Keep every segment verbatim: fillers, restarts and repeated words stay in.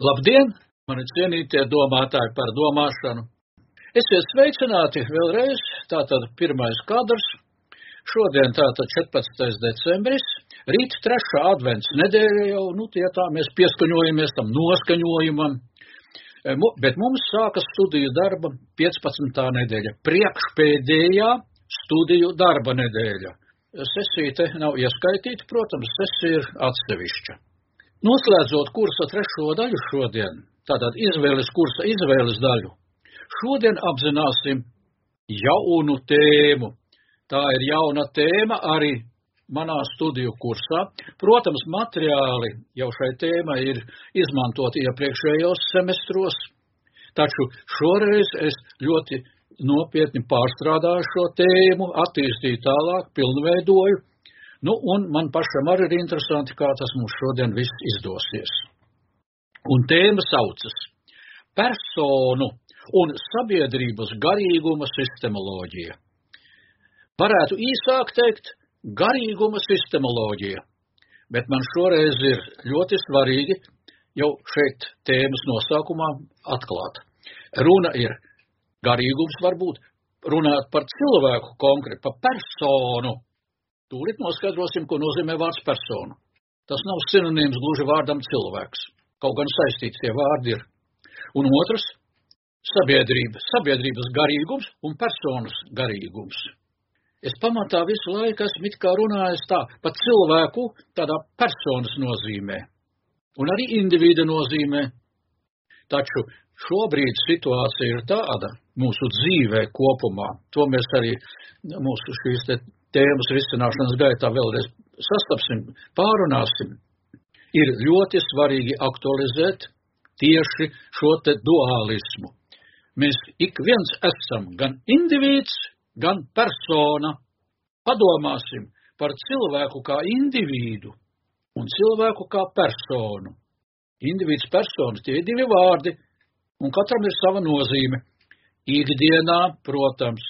Labdien, mani cienītie domātāji par domāšanu. Esiet sveicināti vēlreiz, tātad pirmais kadrs. Šodien tātad četrpadsmitais decembris, rīt trešā advents nedēļa jau, nu tie tā mēs pieskaņojamies tam noskaņojumam, bet mums sākas studiju darba piecpadsmitā nedēļa, priekšpēdējā studiju darba nedēļa. Sesija te nav ieskaitīta, protams, sesija ir atsevišķa. Noslēdzot kursa trešo daļu šodien, tātad izvēles kursa izvēles daļu, šodien apzināsim jaunu tēmu. Tā ir jauna tēma arī manā studiju kursā. Protams, materiāli jau šai tēmai ir izmantoti iepriekšējos semestros, taču šoreiz es ļoti nopietni pārstrādāju šo tēmu, attīstīju tālāk, pilnveidoju. Nu, un man pašam arī ir interesanti, kā tas mums šodien viss izdosies. Un tēma saucas personu un sabiedrības garīguma sistemoloģija. Varētu īsāk teikt garīguma sistemoloģija, bet man šoreiz ir ļoti svarīgi jau šeit tēmas nosaukumā atklāt. Runa ir garīgums varbūt, runāt par cilvēku konkrēti, par personu. Tūlīt noskaidrosim, ko nozīmē vārds persona. Tas nav sinonīms gluži vārdam cilvēks, kaut gan saistīts tie vārdi ir. Un otrs, sabiedrība, sabiedrības garīgums un personas garīgums. Es pamatā visu laiku esmu it kā runājis tā, par cilvēku tādā personas nozīmē un arī individa nozīmē. Taču šobrīd situācija ir tāda mūsu dzīvē kopumā, to mēs arī mūsu šīs te tēmas risināšanas gaitā vēlreiz sastapsim, pārunāsim, ir ļoti svarīgi aktualizēt tieši šo te dualismu. Mēs ik viens esam gan indivīds, gan persona. Padomāsim par cilvēku kā individu un cilvēku kā personu. Indivīds, persona, tie ir divi vārdi, un katram ir sava nozīme. Ikdienā, protams,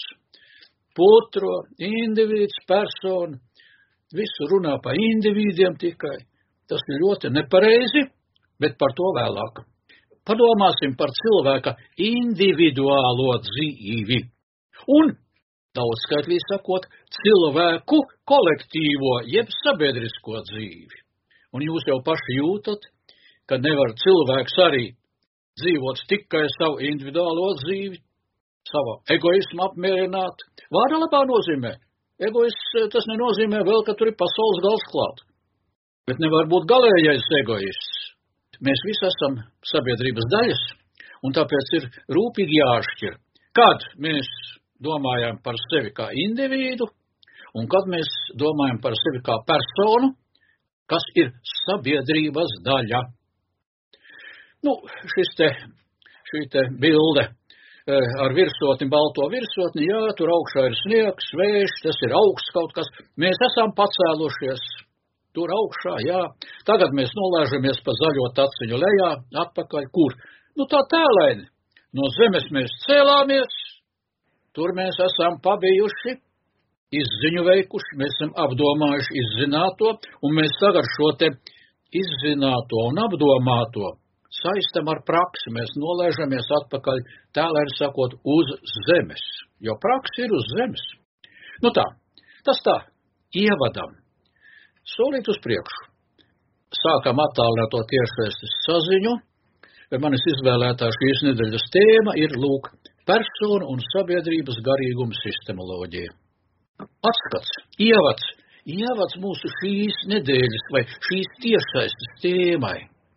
putro, indivīds, persona, visu runā par individiem tikai. Tas ir ļoti nepareizi, bet par to vēlāk. Padomāsim par cilvēka individuālo dzīvi un, daudzskaitlī sakot, cilvēku kolektīvo, jeb sabiedrisko dzīvi. Un jūs jau paši jūtat, ka nevar cilvēks arī dzīvot tikai savu individuālo dzīvi, savu egoismu apmierināt. Vārda labā nozīmē. Egoists tas nenozīmē vēl, ka tur ir pasaules gals klāt. Bet nevar būt galējais egoists. Mēs visi esam sabiedrības daļas, un tāpēc ir rūpīgi jāšķir, kad mēs domājam par sevi kā individu, un kad mēs domājam par sevi kā personu, kas ir sabiedrības daļa. Nu, šis te, šī te bilde ar virsotni, balto virsotni, jā, tur augšā ir sniegs, vējš, tas ir augsts kaut kas, mēs esam pacēlušies. Tur augšā, jā. Tagad mēs nolēžamies pa zaļo taciņu lejā, atpakaļ, kur? Nu tā tēlēni. No zemes mēs cēlāmies, tur mēs esam pabijuši, izziņu veikuši, mēs esam apdomājuši izzināto, un mēs tagad šo te izzināto un apdomāto saistam ar praksi. Mēs nolēžamies atpakaļ, tēlēni sakot, uz zemes, jo praksi ir uz zemes. Nu tā, tas tā, ievadam. Solīt uz priekšu. Sākam attālināto tiešsaistes saziņu. Manis izvēlētā šīs nedēļas tēma ir, lūk, persona un sabiedrības garīguma sistemoloģija. Atskats, ievads, ievads mūsu šīs nedēļas vai šīs tiešsaistes tēmai.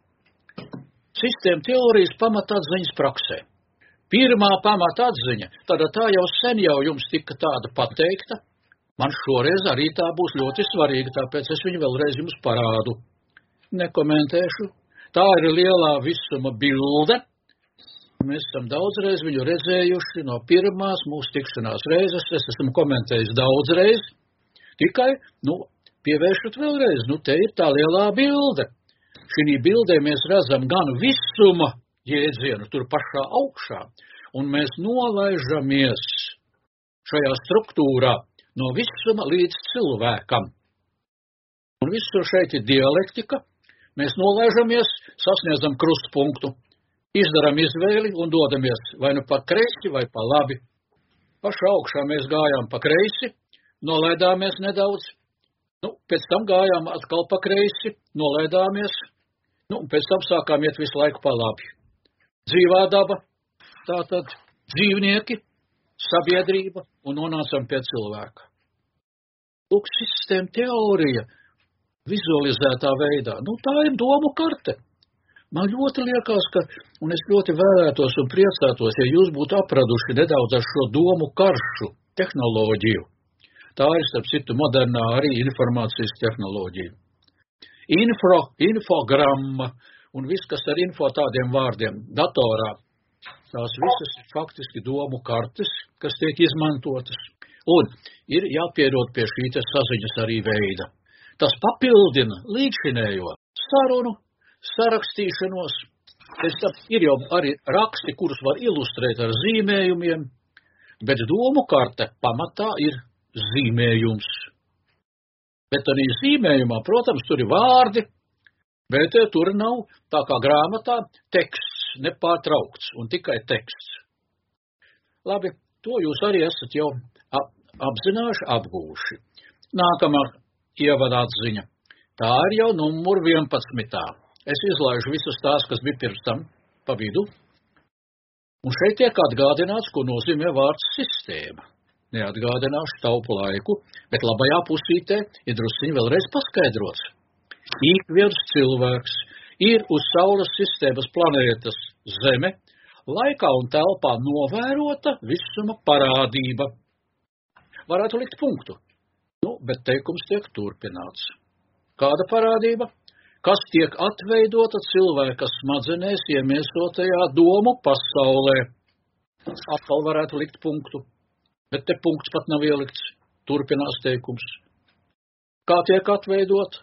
Sistēma teorijas pamatatziņas praksē. Pirmā pamatatziņa, tad tā jau sen jau jums tika tāda pateikta. Man šoreiz arī tā būs ļoti svarīga, tāpēc es viņu vēlreiz jums parādu. Nekomentēšu. Tā ir lielā visuma bilde. Mēs esam daudzreiz viņu redzējuši no pirmās mūsu tikšanās reizes. Es esmu komentējis daudzreiz. Tikai, nu, pievēršot vēlreiz, nu, te ir tā lielā bilde. Šī bildē mēs redzam gan visuma jēdzienu tur pašā augšā, un mēs nolaižamies šajā struktūrā no visuma līdz cilvēkam. Un visur šeit ir dialektika, Mēs nolaižamies, sasniedzam krustpunktu, izdaram izvēli un dodamies vai nu pa kreisi vai pa labi. Pašā augšā mēs gājām pa kreisi, nolaidāmies nedaudz, nu, pēc tam gājām atkal pa kreisi, nolaidāmies, nu, pēc tam sākām iet visu laiku pa labi. Dzīvā daba, tātad dzīvnieki, sabiedrība un nonācam pie cilvēka. Lūk, sistēma teorija vizualizētā veidā, nu, tā ir domu karte. Man ļoti liekas, ka, un es ļoti vēlētos un priecātos, ja jūs būtu apraduši nedaudz ar šo domu karšu tehnoloģiju. Tā ir, starp citu, modernā arī informācijas tehnoloģija. Info, infogramma un viss, kas ar info tādiem vārdiem datorā, tās visas ir faktiski domu kartes, kas tiek izmantotas. Un ir jāpierod pie šī te saziņas arī veida. Tas papildina līdzinējo sarunu, sarakstīšanos. Es tam ir jau arī raksti, kurus var ilustrēt ar zīmējumiem, bet domu karte pamatā ir zīmējums. Bet arī zīmējumā, protams, tur ir vārdi, bet tur nav tā kā grāmatā teksts, nepārtraukts un tikai teksts. Labi, to jūs arī esat jau ap, apzinājuši, apgūši. Nākamā ievada atziņa. Tā ir jau numur vienpadsmitā. Es izlaižu visas tās, kas bija pirms tam pa vidu. Un šeit tiek atgādināts, ko nozīmē vārds sistēma. Neatgādināšu taupu laiku, bet labajā pusītē ir drusciņi vēlreiz paskaidrots. Ik viens cilvēks ir uz Saules sistēmas planētas Zeme, laikā un telpā novērota visuma parādība. Varētu likt punktu, nu, bet teikums tiek turpināts. Kāda parādība? Kas tiek atveidota cilvēka smadzenēs iemiesotajā domu pasaulē? Atkal varētu likt punktu. Bet te punkts pat nav ielikts, turpinās teikums. Kā tiek atveidot?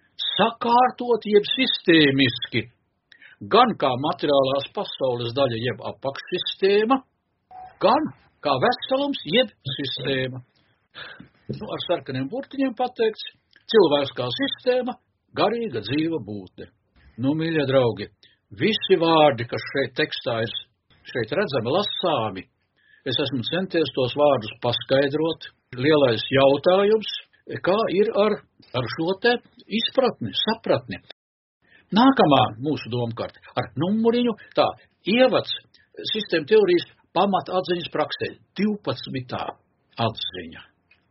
Sakārtot jeb sistēmiski, gan kā materiālās pasaules daļa jeb apakšsistēma, gan kā veselums jeb sistēma. Nu, ar sarkaniem burtiņiem pateikts, cilvēks kā sistēma, garīga dzīva būtne. Nu, mīļie draugi, visi vārdi, kas šeit tekstā ir šeit redzami, lasāmi, es esmu centies tos vārdus paskaidrot. Lielais jautājums, kā ir ar, ar šo te izpratni, sapratni. Nākamā mūsu domkārt ar numuriņu, tā, ievads sistēma teorijas pamata atziņas praksē, divpadsmitā atziņa.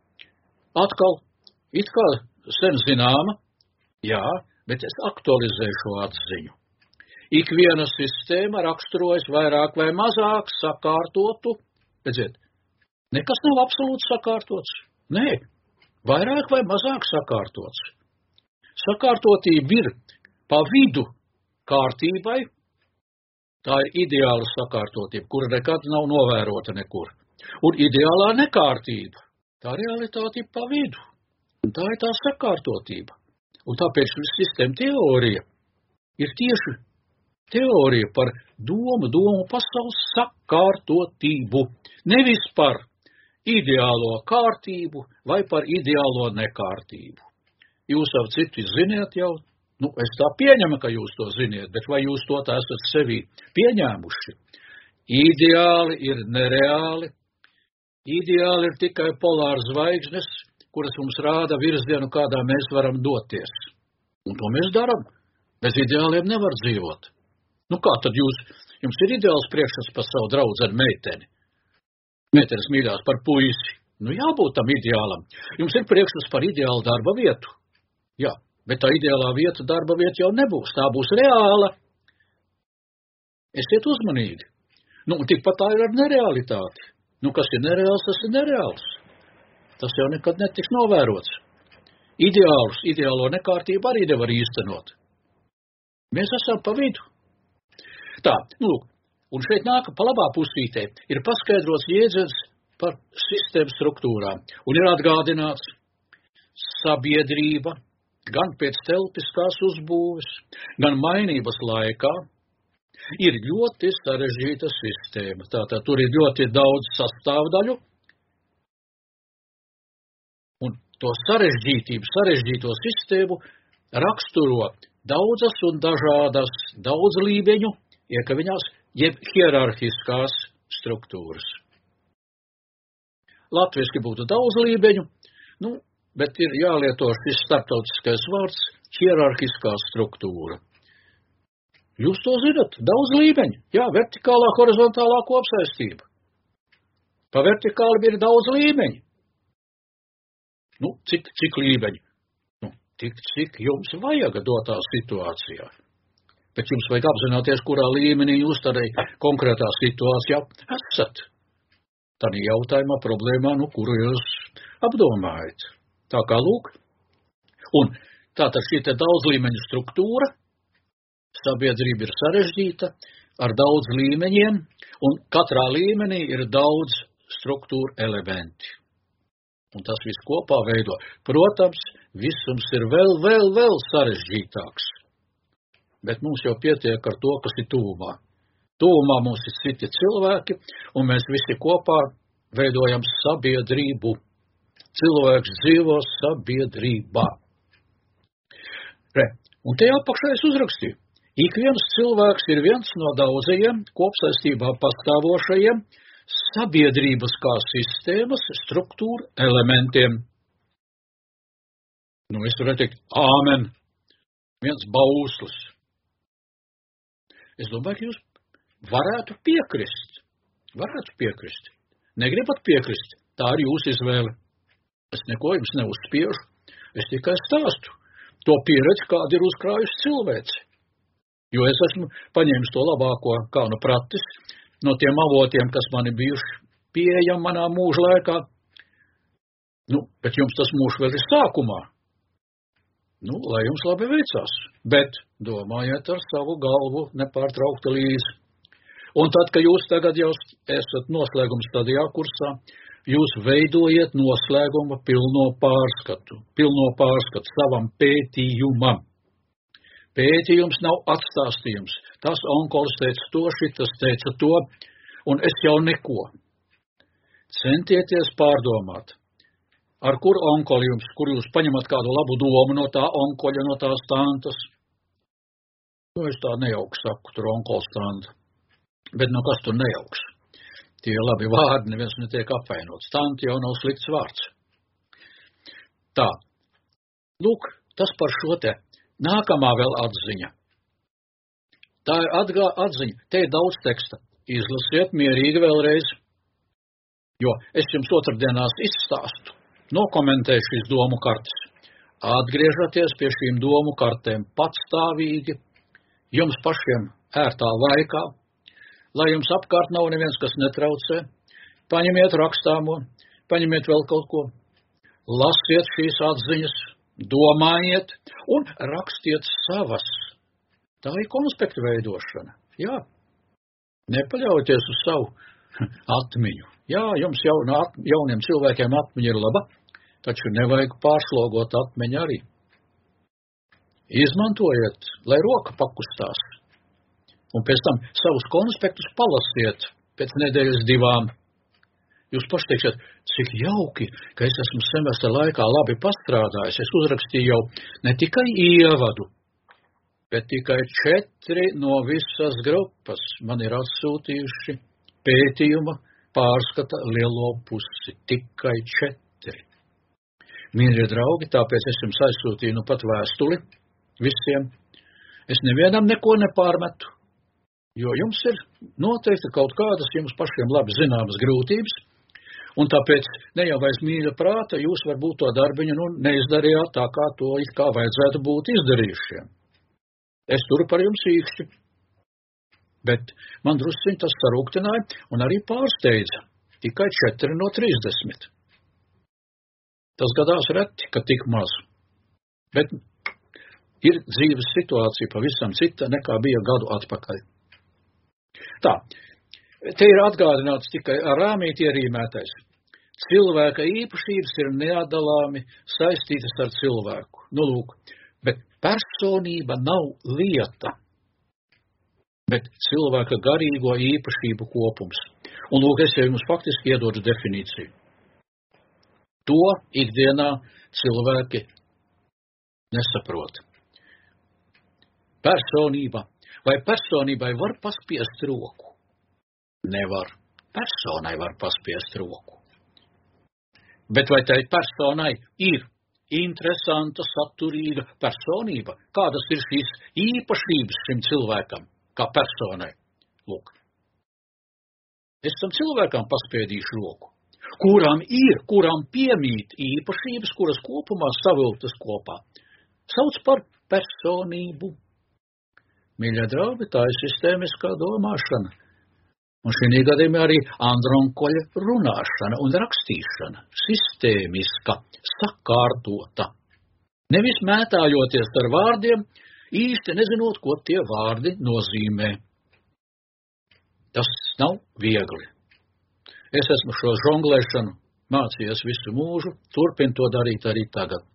Atkal, it kā sen zināma, jā, bet es aktualizēju šo atziņu. Ikviena sistēma raksturojas vairāk vai mazāk sakārtotu. Redziet, nekas nav absolūti sakārtots. Nē, vairāk vai mazāk sakārtots. Sakārtotība ir pa vidu kārtībai. Tā ir ideāla sakārtotība, kura nekad nav novērota nekur. Un ideālā nekārtība, tā realitāte ir pa vidu. Un tā ir tā sakārtotība. Un tāpēc sistēma teorija ir tieši teorija par domu, domu pasaules sakārtotību. Nevis par ideālo kārtību vai par ideālo nekārtību. Jūs jau citu ziniet jau, nu es tā pieņemu, ka jūs to ziniet, bet vai jūs to tā esat sevī pieņēmuši? Ideāli ir nereāli. Ideāli ir tikai polāras zvaigznes, kuras mums rāda virzienu, kādā mēs varam doties. Un to mēs daram. Bez ideāliem nevar dzīvot. Nu kā tad jūs, jums ir ideāls priekšstats par savu draudzeni meiteni? Meitenes mīļās par puisi. Nu jābūt tam ideālam. Jums ir priekšstats par ideālu darba vietu. Jā, bet tā ideālā vieta, darba vieta jau nebūs. Tā būs reāla. Esiet uzmanīgi. Nu, tikpat tā ir ar nerealitāti. Nu, kas ir nereāls, tas ir nereāls. Tas jau nekad netiks novērots. Ideālus, ideālo nekārtību arī nevar īstenot. Mēs esam pa vidu. Tā, nu lūk, un šeit nāk pa labā pusītē ir paskaidrots jēdziens par sistēmas struktūrām. Un ir atgādināts sabiedrība, gan pēc telpiskās uzbūves, gan mainības laikā, ir ļoti sarežģīta sistēma. Tātad tur ir ļoti daudz sastāvdaļu, un to sarežģītību, sarežģīto sistēmu raksturo daudzas un dažādas daudz līmeņu iekaviņās, jeb hierarhiskās struktūras. Latviski būtu daudz līmeņu, nu, bet ir jālieto šis starptautiskais vārds hierarhiskā struktūra. Jūs to zinat, daudz līmeņu, jā, vertikālā, horizontālā kopsaistība. Pa vertikāli ir daudz līmeņu. Nu, cik, cik līmeņu? Nu, tik, cik jums vajag dotā situācijā. Bet jums vajag apzināties, kurā līmenī jūs tādai konkrētā situācijā esat. Tādā jautājumā, problēmā, nu, kuru jūs apdomājat. Tā kā lūk. Un tātad šī te daudz līmeņu struktūra, sabiedrība ir sarežģīta, ar daudz līmeņiem, un katrā līmenī ir daudz struktūra elementi. Un tas viss kopā veido. Protams, visums ir vēl, vēl, vēl sarežģītāks. Bet mums jau pietiek ar to, kas ir tūmā. Tūmā mums ir citi cilvēki, un mēs visi kopā veidojam sabiedrību. Cilvēks dzīvo sabiedrībā. Re, un te apakšā es uzrakstīju. Ik viens cilvēks ir viens no daudzajiem kopsaistībā pastāvošajiem sabiedrības kā sistēmas struktūra elementiem. Nu, es varētu teikt, āmen, viens bauslis. Es domāju, ka jūs varētu piekrist. Varētu piekrist. Negribat piekrist, tā ir jūsu izvēle. Es neko jums neuzspiežu, es tikai stāstu to pieredzi, kāda ir uzkrājusi cilvēci. Jo es esmu paņēmis to labāko, kā nu pratis, no tiem avotiem, kas man ir bijuši pieejami manā mūža laikā. Nu, bet jums tas mūžs vēl ir sākumā. Nu, lai jums labi veicās, bet domājiet ar savu galvu nepārtraukti līdzi. Un tad, ka jūs tagad jau esat noslēguma stadijā kursā, jūs veidojiet noslēguma pilno pārskatu, pilno pārskatu savam pētījumam. Pētījums nav atstāstījums. Tas onkolis teica to, šitas teica to, un es jau neko. Centieties pārdomāt, ar kur onkoli jums, kur jūs paņemat kādu labu domu no tā onkoļa, no tās tantas. Nu, es tā nejauks saku, tur onkols tanta. Bet no kas tur nejauks? Tie labi vārdi, neviens netiek apvainots. Tanti jau nav slikts vārds. Tā. Lūk, tas par šo te. Nākamā vēl atziņa. Tā ir atgā, atziņa. Te ir daudz teksta. Izlasiet mierīgi vēlreiz, jo es jums otrdienās izstāstu, nokomentēju šīs domu kartes. Atgriežaties pie šīm domu kartēm patstāvīgi, jums pašiem ērtā laikā, lai jums apkārt nav neviens, kas netraucē. Paņemiet rakstāmo, paņemiet vēl kaut ko, lasiet šīs atziņas, domājiet un rakstiet savas. Tā ir konspektu veidošana. Jā. Nepaļaujieties uz savu atmiņu. Jā, jums jauna, jauniem cilvēkiem atmiņa ir laba, taču nevajag pārslogot atmiņu arī. Izmantojiet, lai roka pakustās. Un pēc tam savus konspektus palasiet pēc nedēļas divām. Jūs paši teiksiet, cik jauki, ka es esmu semestra laikā labi pastrādājis. Es uzrakstīju jau ne tikai ievadu, bet tikai četri no visas grupas man ir atsūtījuši pētījuma pārskata lielo pusi. Tikai četri. Mīļie draugi, tāpēc es jums aizsūtīju nu pat vēstuli visiem. Es nevienam neko nepārmetu, jo jums ir noteikti kaut kādas jums pašiem labi zināmas grūtības, un tāpēc ne jau vairs mīļa prāta, jūs varbūt to darbiņu nu, neizdarījāt tā, kā to it kā vajadzētu būt izdarījušiem. Es turu par jums īkšķi, bet man drusciņ tas sarūktināja un arī pārsteidza. Tikai četri no trīsdesmit. Tas gadās reti, ka tik maz. Bet ir dzīves situācija pavisam cita, nekā bija gadu atpakaļ. Tā. Te ir atgādināts tikai ar rāmīti ierīmētais. Cilvēka īpašības ir neatdalāmi saistītas ar cilvēku. Nu, lūk, bet personība nav lieta, bet cilvēka garīgo īpašību kopums. Un, lūk, es jau jums faktiski iedodu definīciju. To ikdienā cilvēki nesaprot. personība. Vai personībai var paspiest roku? Nevar. Personai var paspiest roku. Bet vai tai personai ir interesanta, saturīga personība? Kādas ir šīs īpašības šim cilvēkam, kā personai? Lūk. Es tam cilvēkam paspiedīšu roku, kurām ir, kurām piemīt īpašības, kuras kopumā savilktas kopā. Sauc par personību. Mīļie draugi, tā ir sistēmiskā domāšana. Un šī gadījumā arī Andronkoļa runāšana un rakstīšana. Sistēmiska, sakārtota. Nevis mētājoties ar vārdiem, īsti nezinot, ko tie vārdi nozīmē. Tas nav viegli. Es esmu šo žonglēšanu mācījies visu mūžu, turpinu to darīt arī tagad.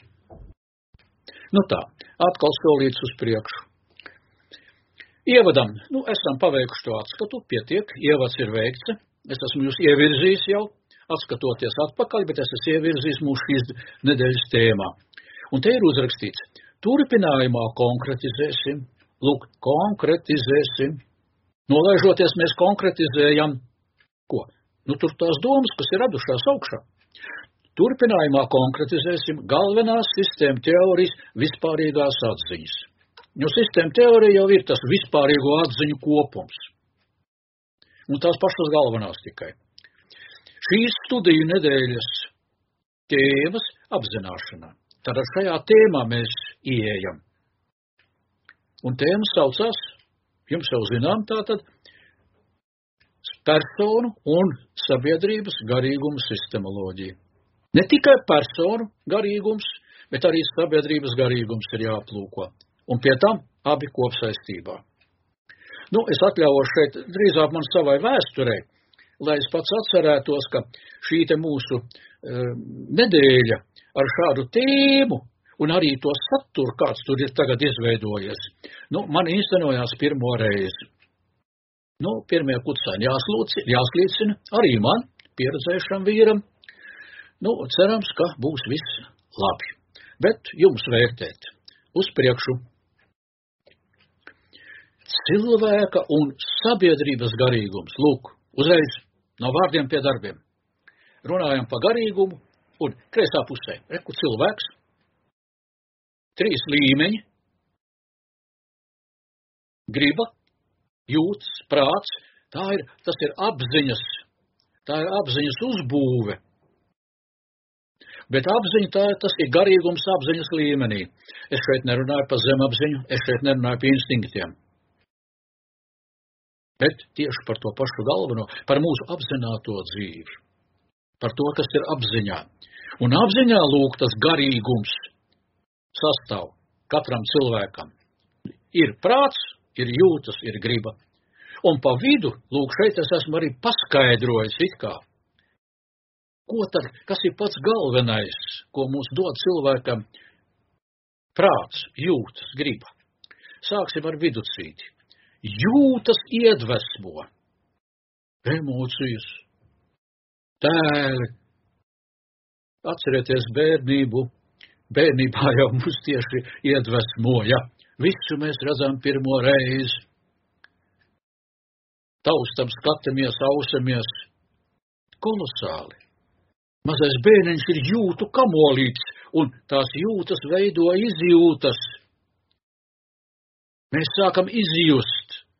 Nu tā, atkal solīts uz priekšu. Ievadam, nu, esam paveikuši to atskatu, pietiek, ievads ir veikts, es esmu jūs ievirzījis jau, atskatoties atpakaļ, bet es esmu ievirzījis mūsu šīs nedēļas tēmā. Un te ir uzrakstīts, turpinājumā konkretizēsim, lūk, konkretizēsim. Nolaižoties mēs konkretizējam, ko? Nu, tur tās domas, kas ir radušās augšā. Turpinājumā konkretizēsim galvenās sistēma teorijas vispārīgās atziņas. Jo sistēma teorija jau ir tas vispārīgo atziņu kopums. Un tās pašas galvenās tikai. Šīs studiju nedēļas tēmas apzināšanā. Tad šajā tēmā mēs ieejam. Un tēma saucās, jums jau zinām, tātad personu un sabiedrības garīguma sistemoloģija. Ne tikai personu garīgums, bet arī sabiedrības garīgums ir jāplūko. Un pie tam abi kopsaistībā. Nu, es atļaujos šeit drīzāk man savai vēsturei, lai es pats atcerētos, ka šī te mūsu e, nedēļa ar šādu tēmu un arī to saturu, kāds tur ir tagad izveidojies, nu, man īstenojās pirmo reizi. Nu, pirmie kucēni jāslīcina, arī man, pieredzējušam vīram. Nu, cerams, ka būs viss labi. Bet jums vērtēt. Uz priekšu. Cilvēka un sabiedrības garīgums. Lūk, uzreiz no vārdiem pie darbiem. Runājam par garīgumu un kreisā pusē. Reku cilvēks. Trīs līmeņi. Griba, jūtas, prāts. Tā ir, tas ir apziņas. Tā ir apziņas uzbūve. Bet apziņa tā, tas ir garīgums apziņas līmenī. Es šeit nerunāju par zemapziņu, es šeit nerunāju par instinktiem. Bet tieši par to pašu galveno, par mūsu apzināto dzīvi. Par to, kas ir apziņā. Un apziņā, lūk, tas garīgums sastāv katram cilvēkam. Ir prāts, ir jūtas, ir griba. Un pa vidu, lūk, šeit es esmu arī paskaidrojis it kā. Ko tad, kas ir pats galvenais, ko mums dod cilvēkam prāts, jūtas, griba? Sāksim ar viducīti. Jūtas iedvesmo. Emocijas. Tēli. Atcerieties bērnību. Bērnībā jau mums tieši iedvesmoja. Visu mēs redzam pirmo reizi. Taustam, skatāmies, ausamies. Kolosāli. Mazais bērniņš ir jūtu kamolīts, un tās jūtas veido izjūtas. Mēs sākam izjust.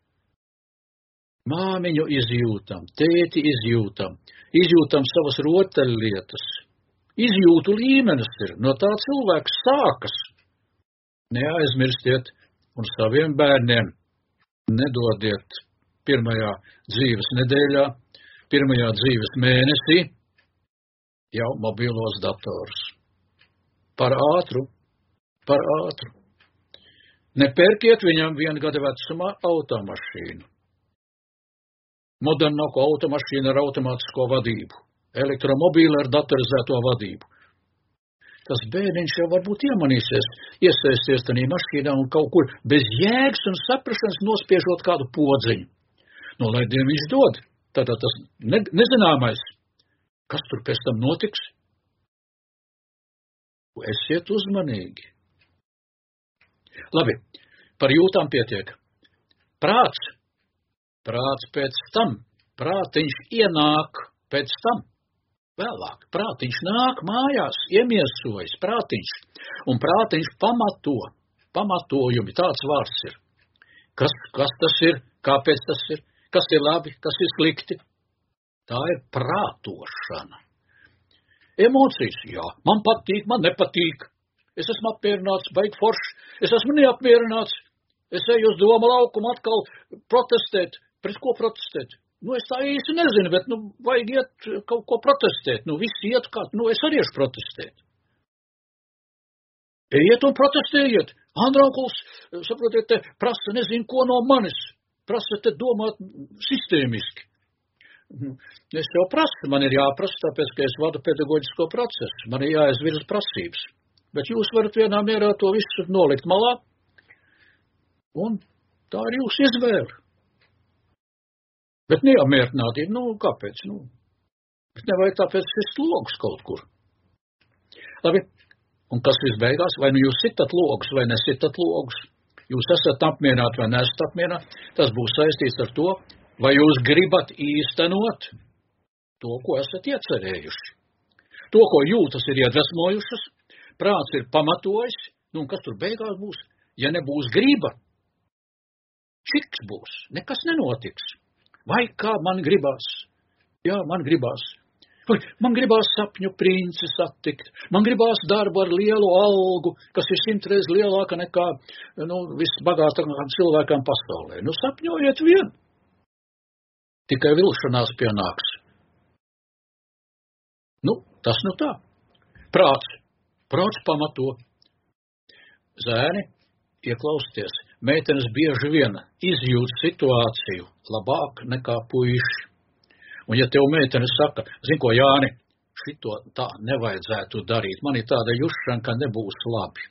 Māmiņu izjūtam, tēti izjūtam, izjūtam savas rotaļlietas. Izjūtu līmenis ir, no tā cilvēks sākas. Neaizmirstiet un saviem bērniem nedodiet pirmajā dzīves nedēļā, pirmajā dzīves mēnesī, jau mobilos datorus. Par ātru, par ātru. Nepērkiet viņam vienu gada vecumā automašīnu. Modernāko automašīnu ar automātisko vadību. Elektromobīli ar datorizēto vadību. Tas bērniņš jau varbūt iemanīsies, iesaisties tanī mašīnā un kaut kur bez jēgas un saprašanas nospiežot kādu podziņu. No lai Dievu viņš dod, tātad tas ne, nezināmais. Kas tur pēc tam notiks? Esiet uzmanīgi. Labi, par jūtām pietiek. Prāts, prāts pēc tam, prātiņš ienāk pēc tam, vēlāk. Prātiņš nāk mājās, iemiesojas, prātiņš, un prātiņš pamato, pamatojumi, tāds vārds ir. Kas, kas tas ir, kāpēc tas ir, kas ir labi, kas ir slikti. Tā ir prātošana. Emocijas, jā, man patīk, man nepatīk. Es esmu apmierināts, baigi forši, es esmu neapmierināts. Es eju uz doma laukumu atkal protestēt. Pret ko protestēt? Nu, es tā īsti nezinu, bet, nu, vajag iet kaut ko protestēt. Nu, visi iet kā, nu, es arī iešu protestēt. Ejiet un protestējiet. Andraukuls, saprotiet, te prasa nezinu, ko no manis. Prasa te domāt sistēmiski. Es jau prasu, man ir jāprasa, tāpēc, ka es vadu pedagoģisko procesu. Man ir jāizvirza prasības. Bet jūs varat vienā mierā to visu nolikt malā. Un tā ir jūsu izvēle. Bet neapmierinātība, nu, kāpēc? Nu, bet nevajag tāpēc šis logus kaut kur. Labi, un kas visbeigās? Vai nu jūs sitat logus, vai nesitat logus? Jūs esat apmierināti vai nesat apmierināti? Tas būs saistīts ar to, vai jūs gribat īstenot to, ko esat iecerējuši. To, ko jūtas ir iedvesmojušas, prāts ir pamatojis, nu, un kas tur beigās būs? Ja nebūs griba, čiks būs, nekas nenotiks. Vai kā man gribās? Jā, man gribās. Vai, man gribās sapņu princi satikt. Man gribās darbu ar lielu algu, kas ir simtreiz lielāka nekā, nu, visbagātākām cilvēkām pasaulē. Nu, sapņojiet vien. Tikai vilšanās pienāks. Nu, tas nu tā. Prāts. Prāts pamato. Zēni, ieklausieties. Meitenes bieži vien izjūt situāciju labāk nekā puiši. Un ja tev meitene saka, zin ko, Jāni, šito tā nevajadzētu darīt, man ir tāda jušana, ka nebūs labi.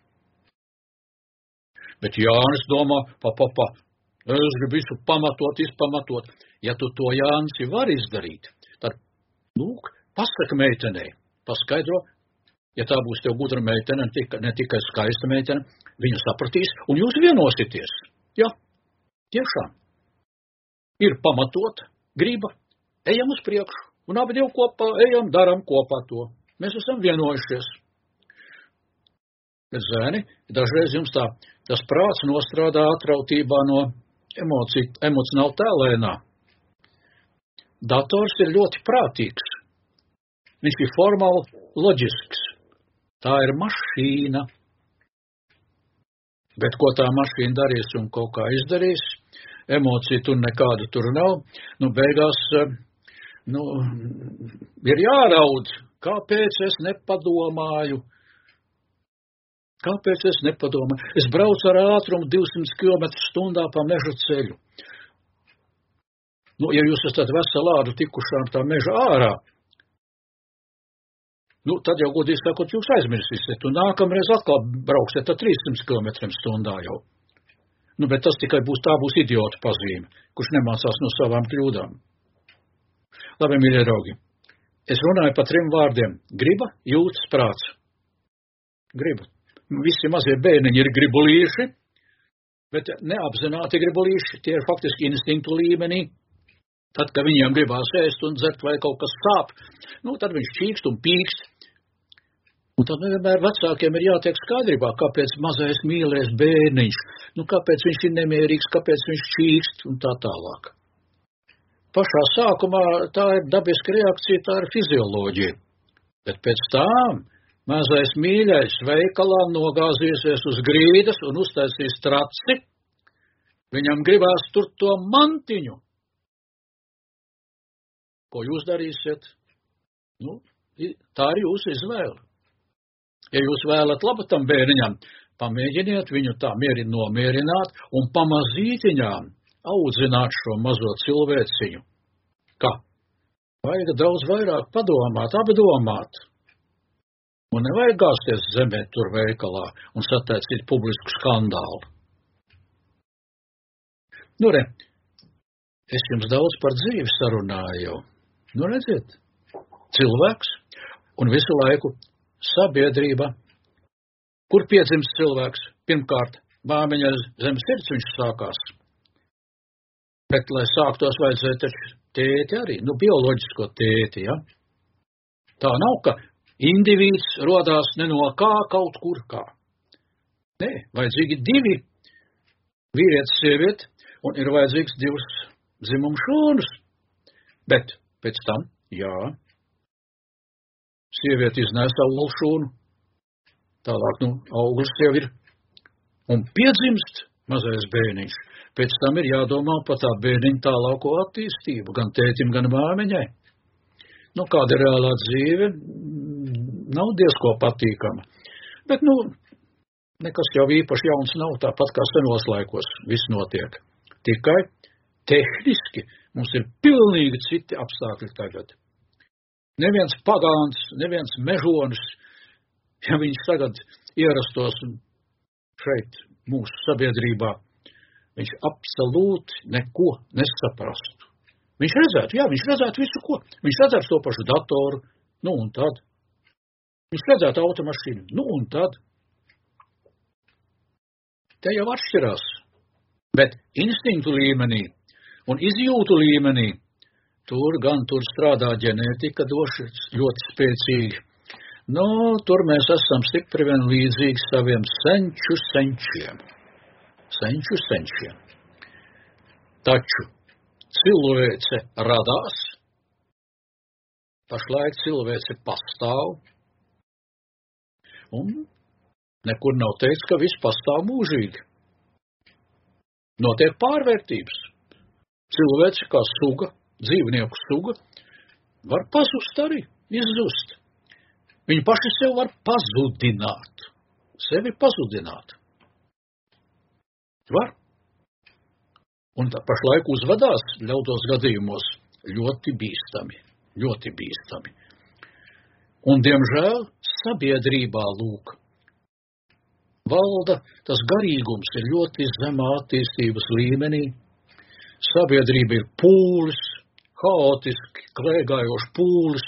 Bet Jānis domā, pa, pa, pa, es gribu visu pamatot, izpamatot. Ja tu to, Jānis, var izdarīt, tad, lūk, pasaka meitenei, paskaidro, ja tā būs tev gudra meitene, ne tikai, ne tikai skaista meitene, viņa sapratīs, un jūs vienosities. Jā, tiešām. Ir pamatot, griba, ejam uz priekšu, un abi divi kopā ejam, daram kopā to. Mēs esam vienojušies. Bet, zēni, dažreiz jums tā, tas prāts nostrādā atrautībā no emociju, emocionāli tēlēnā. Dators ir ļoti prātīgs. Viņš ir formāli loģisks. Tā ir mašīna. Bet ko tā mašīna darīs un kaut kā izdarīs, emociju tur nekādu tur nav, nu beigās, nu, ir jāraud, kāpēc es nepadomāju, kāpēc es nepadomāju. Es braucu ar ātrumu divsimt kilometrus stundā pa meža ceļu. Nu, ja jūs esat veselādu tikuši ar tā meža ārā, nu, tad jau, godīgi sakot, jūs aizmirsīsiet, un nākamreiz atkal brauksiet ar trīssimt kilometriem stundā jau. Nu, bet tas tikai būs, tā būs idiota pazīme, kurš nemācās no savām kļūdām. Labi, mīļie draugi, es runāju par trim vārdiem. Griba, jūtas, prāts. Griba. Visi mazie bērniņi ir gribulīši, bet neapzināti gribulīši, tie ir faktiski instinktu līmenī. Tad, kad viņiem gribās ēst un dzert vai kaut kas sāp, nu, tad viņš čīkst un pīkst. Un tad nevienmēr vecākiem ir jātiek skaidrībā, kāpēc mazais mīlēs bērniņš, nu, kāpēc viņš ir nemierīgs, kāpēc viņš čīkst un tā tālāk. Pašā sākumā tā ir dabiska reakcija, tā ir fizioloģija. Bet pēc tām mazais mīļais veikalā nogāzīsies uz grīdas un uztaisīs traci, viņam gribās tur to mantiņu. Ko jūs darīsiet? Nu, tā ir jūsu izvēle. Ja jūs vēlat labu tam bērniņam, pamēģiniet viņu tā mieri nomierināt un pamazītiņām audzināt šo mazo cilvēciņu. Kā? Vajag daudz vairāk padomāt, apdomāt. Un nevajag gāsties zemē tur veikalā un sataicīt publisku skandālu. Nu, re, es jums daudz par dzīvi sarunāju. Nu, redziet, cilvēks un visu laiku sabiedrība. Kur piedzimst cilvēks? Pirmkārt, Māmiņa zem sirds viņš sākās. Bet, lai sāktos, vajadzēja taču tēti arī, nu, bioloģisko tēti, ja? Tā nav, ka indivīds rodās ne no kā kaut kur kā. Nē, vajadzīgi divi vīrietis sievieti, un ir vajadzīgs divus dzimumu šūnus. Bet pēc tam, jā, sievieti iznēs auglu šūnu, tālāk, nu, auglis jau ir, un piedzimst mazais bērniņš. Pēc tam ir jādomā par tā bērniņa tālāko attīstību, gan tētim, gan māmiņai. Nu, kāda ir reālā dzīve, nav diezko patīkama. Bet, nu, nekas jau īpaši jauns nav, tāpat kā senos laikos viss notiek. Tikai tehniski mums ir pilnīgi citi apstākļi tagad. Neviens pagāns, neviens mežonis, ja viņš tagad ierastos šeit mūsu sabiedrībā, viņš absolūti neko nesaprastu. Viņš redzētu, jā, viņš redzētu visu ko. Viņš redzētu to pašu datoru, nu un tad. Viņš redzētu automašīnu, nu un tad. Te jau atšķirās. Bet instinktu līmenī un izjūtu līmenī tur gan tur strādā ģenētika doši ļoti spēcīgi. Nu, tur mēs esam stipri vien līdzīgi saviem senču senčiem. Senču senčiem. Taču cilvēce radās, pašlaik cilvēce pastāv, un nekur nav teikts, ka viss pastāv mūžīgi. Notiek pārvērtības. Cilvēce kā suga, dzīvnieku suga, var pazust arī, izzust. Viņi paši sev var pazudināt, sevi pazudināt. Var. Un tā pašlaik uzvedās ļaudos gadījumos ļoti bīstami, ļoti bīstami. Un, diemžēl, sabiedrībā, lūk, valda tas garīgums ir ļoti zemā attīstības līmenī. Sabiedrība ir pūlis, haotiski, klēgājoši pūlis.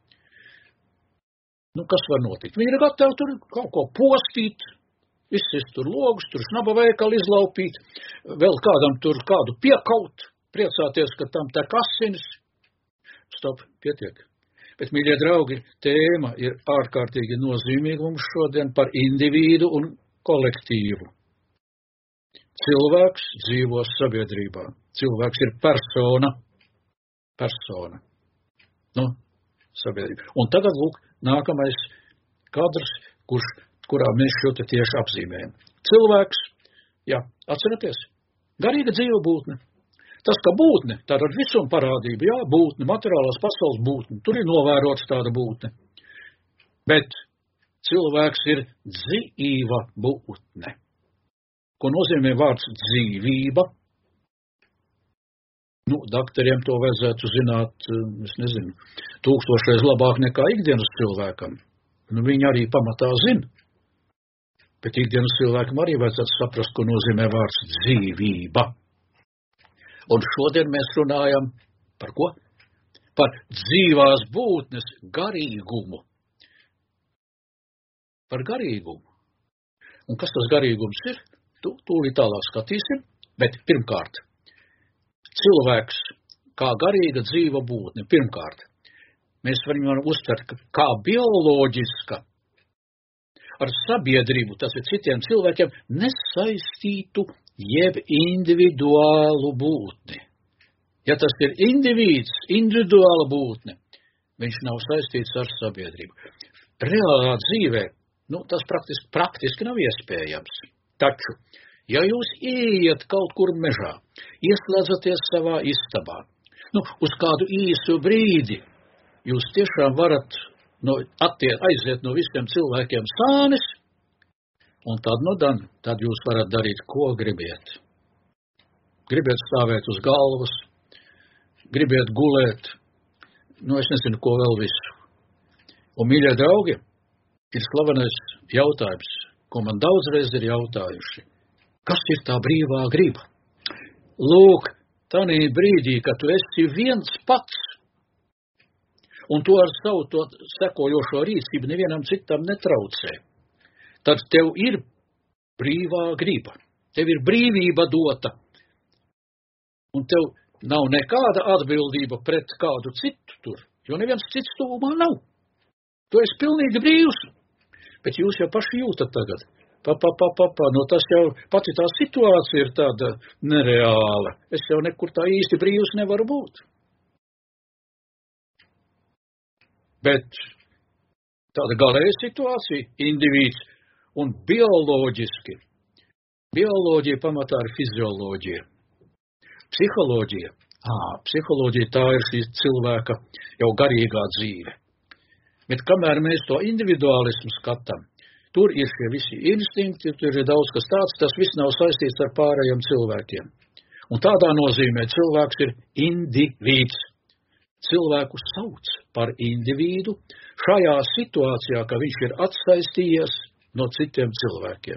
Nu, kas var notikt? Viņi ir gatavi tur kaut ko postīt, izsist tur logus, tur snaba veikalu izlaupīt, vēl kādam tur kādu piekaut, priecāties, ka tam tek asinis. Stop, pietiek. Bet, mīļie draugi, tēma ir ārkārtīgi nozīmīga mums šodien par individu un kolektīvu. Cilvēks dzīvo sabiedrībā. Cilvēks ir persona. Persona. Nu, sabiedrība. Un tagad, lūk, nākamais kadrs, kurš, kurā mēs šo te tieši apzīmējam. Cilvēks, jā, atceraties, garīga dzīva būtne. Tas, ka būtne, tātad visuma parādība, jā, būtne, materiālās pasaules būtne, tur ir novērots tāda būtne. Bet cilvēks ir dzīva būtne. Ko nozīmē vārds dzīvība? Nu, daktariem to vajadzētu zināt, es nezinu, tūkstošreiz labāk nekā ikdienas cilvēkam. Nu, viņi arī pamatā zina. Bet ikdienas cilvēkam arī vajadzētu saprast, ko nozīmē vārds dzīvība. Un šodien mēs runājam par ko? Par dzīvās būtnes garīgumu. Par garīgumu. Un kas tas garīgums ir? Tu, tūlīt tālāk skatīsim, bet pirmkārt, cilvēks kā garīga dzīva būtne, pirmkārt, mēs varam uztvert, ka kā bioloģiska ar sabiedrību, tas ir citiem cilvēkiem, nesaistītu jeb individuālu būtni. Ja tas ir indivīds, individuāla būtne, viņš nav saistīts ar sabiedrību. Reālā dzīvē, nu, tas praktiski, praktiski nav iespējams. Taču, ja jūs ieiet kaut kur mežā, ieslēdzaties savā istabā, nu, uz kādu īsu brīdi, jūs tiešām varat no, attiet, aiziet no visiem cilvēkiem sānis, un tad, nu, dan, tad jūs varat darīt, ko gribiet. Gribiet stāvēt uz galvas, gribiet gulēt, nu, es nezinu, ko vēl visu. Un, mīļie draugi, ir slavenais jautājums, ko man daudzreiz ir jautājuši. Kas ir tā brīvā griba? Lūk, tanī brīdī, kad tu esi viens pats, un tu ar savu to sekojošo rīcību nevienam citam netraucē, tad tev ir brīvā griba. Tev ir brīvība dota. Un tev nav nekāda atbildība pret kādu citu tur, jo neviens cits tuvumā nav. Tu esi pilnīgi brīvs, bet jūs jau paši jūtat tagad. Pa, pa, pa, pa, pa, no tas jau pati tā situācija ir tāda nereāla. Es jau nekur tā īsti brīvs nevaru būt. Bet tāda galēja situācija, indivīds un bioloģiski. Bioloģija pamatā ir fizioloģija. Psiholoģija. Ā, psiholoģija tā ir šī cilvēka jau garīgā dzīve. Bet kamēr mēs to individuālismu skatām, tur ir šie visi instinkti, tur ir daudz kas tāds, tas viss nav saistīts ar pārējiem cilvēkiem. Un tādā nozīmē cilvēks ir indivīds. Cilvēku sauc par individu šajā situācijā, ka viņš ir atsaistījies no citiem cilvēkiem.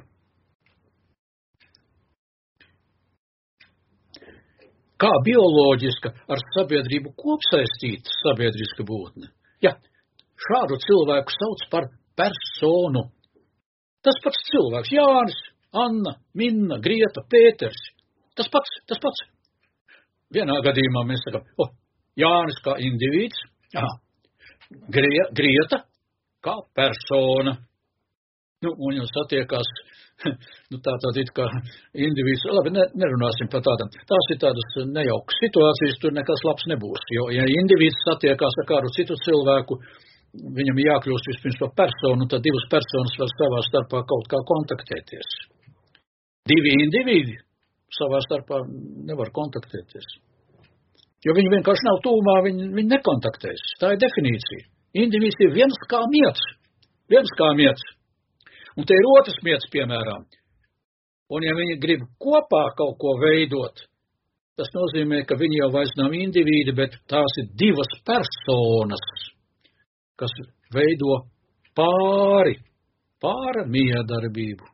Kā bioloģiska ar sabiedrību kopsaistīta sabiedriska būtne? Ja, šādu cilvēku sauc par personu. Tas pats cilvēks, Jānis, Anna, Minna, Grieta, Pēters. Tas pats, tas pats. Vienā gadījumā mēs sakām, o, Jānis kā indivīds, jā, Grie, Grieta kā persona. Nu, un jau satiekās, nu tā tāda it kā indivīds, labi, ne, nerunāsim par tādām. Tās ir tādas nejaukas situācijas, tur nekas labs nebūs, jo, ja indivīds satiekās ar kādu citu cilvēku, viņam jākļūst vispirms par personu, tad divas personas var savā starpā kaut kā kontaktēties. Divi indivīdi savā starpā nevar kontaktēties. Jo viņi vienkārši nav tūmā, viņi, viņi nekontaktēs. Tā ir definīcija. Indivīds ir viens kā miets. Viens kā miets. Un te ir otrs miets, piemēram. Un ja viņi grib kopā kaut ko veidot, tas nozīmē, ka viņi jau vairs nav indivīdi, bet tās ir divas personas, kas veido pāri, pāra miedarbību.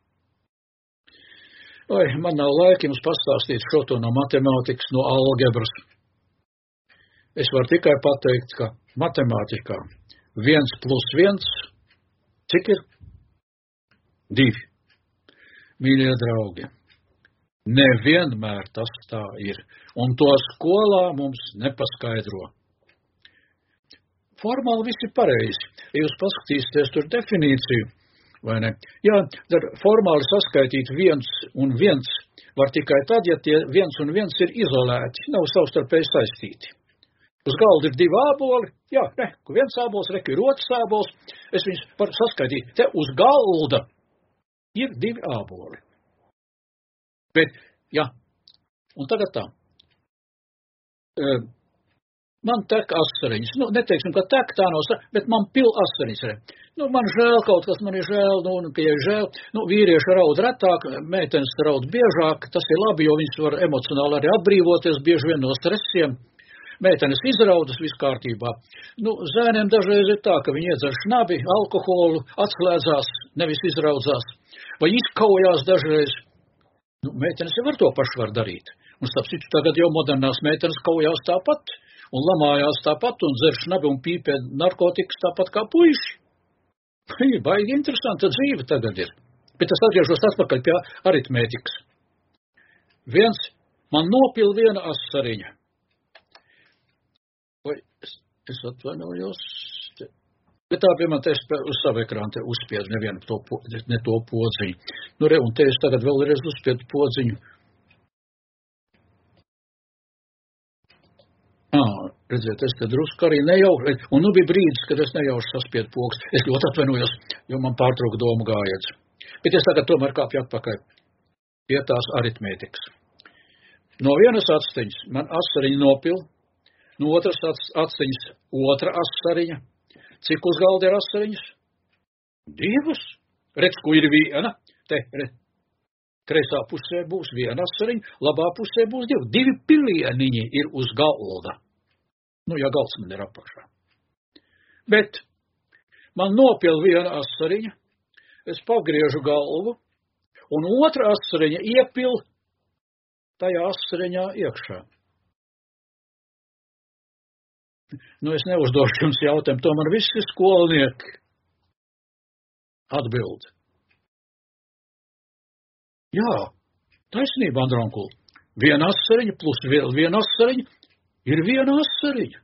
Oi, man nav laika jums pastāstīt šo to no matemātikas, no algebras. Es varu tikai pateikt, ka matemātikā viens plus viens, cik ir? Divi. Mīļie draugi, nevienmēr tas tā ir, un to skolā mums nepaskaidro. Formāli viss ir pareizi. Ja jūs paskatīsieties tur definīciju, vai ne? Jā, tad formāli saskaitīt viens un viens var tikai tad, ja tie viens un viens ir izolēti, nav savstarpēji saistīti. Uz galda ir divi āboli, jā, ne, viens ābols, reku ir otrs ābols, es viņus varu saskaitīt. Te uz galda ir divi āboli. Bet, jā, un tagad tā. E, man tek asariņas. Nu, neteiksim, ka tek tā no sa, bet man pil asariņas. Nu, man žēl kaut kas, man ir žēl, nu, un, ka ja žēl, nu, vīrieši raud retāk, meitenes raud biežāk, tas ir labi, jo viņas var emocionāli arī atbrīvoties bieži vien no stresiem. Meitenes izraudas viss kārtībā. Nu, zēniem dažreiz ir tā, ka viņi iedzer šnabi, alkoholu, atslēdzās, nevis izraudzās, vai izkaujās dažreiz. Nu, meitenes jau var to pašu var darīt. Un starp citu tagad jau modernās meitenes kaujās tāpat, un lamājās tāpat, un dzer šnabi un pīpē narkotikas tāpat kā puiši. Baigi interesanta dzīve tagad ir. Bet es atgriežos atpakaļ pie aritmētikas. Viens, man nopil viena asariņa. Vai es, es atvainojos, bet tā, piemēram, te es uz savu ekrānu te uzspiedu nevienu to, ne to podziņu. Nu, re, un te es tagad vēlreiz uzspiedu podziņu. Ā, redziet, es te drusku arī nejauši, un nu bija brīdis, kad es nejauši saspiedu pogas. Es ļoti atvainojos, jo man pārtrauka domu gājiens. Bet es tagad tomēr kāpju atpakaļ pie tās aritmētikas. No vienas atsteņas man asariņa nopil, no otras atsteņas otra asariņa. Cik uz galda ir asariņas? Divas. Redz, ko ir viena. Te, redz. Kreisā pusē būs viena asariņa, labā pusē būs divi. Divi pilieniņi ir uz galda. Nu, ja galds man ir apakšā. Bet man nopil viena asariņa, es pagriežu galvu, un otra asariņa iepil tajā asariņā iekšā. Nu, es neuzdošu jums jautājumu, tomēr visi skolnieki atbild. Jā, taisnība, Andronkul. Viena asariņa plus vēl viena asariņa ir viena asariņa.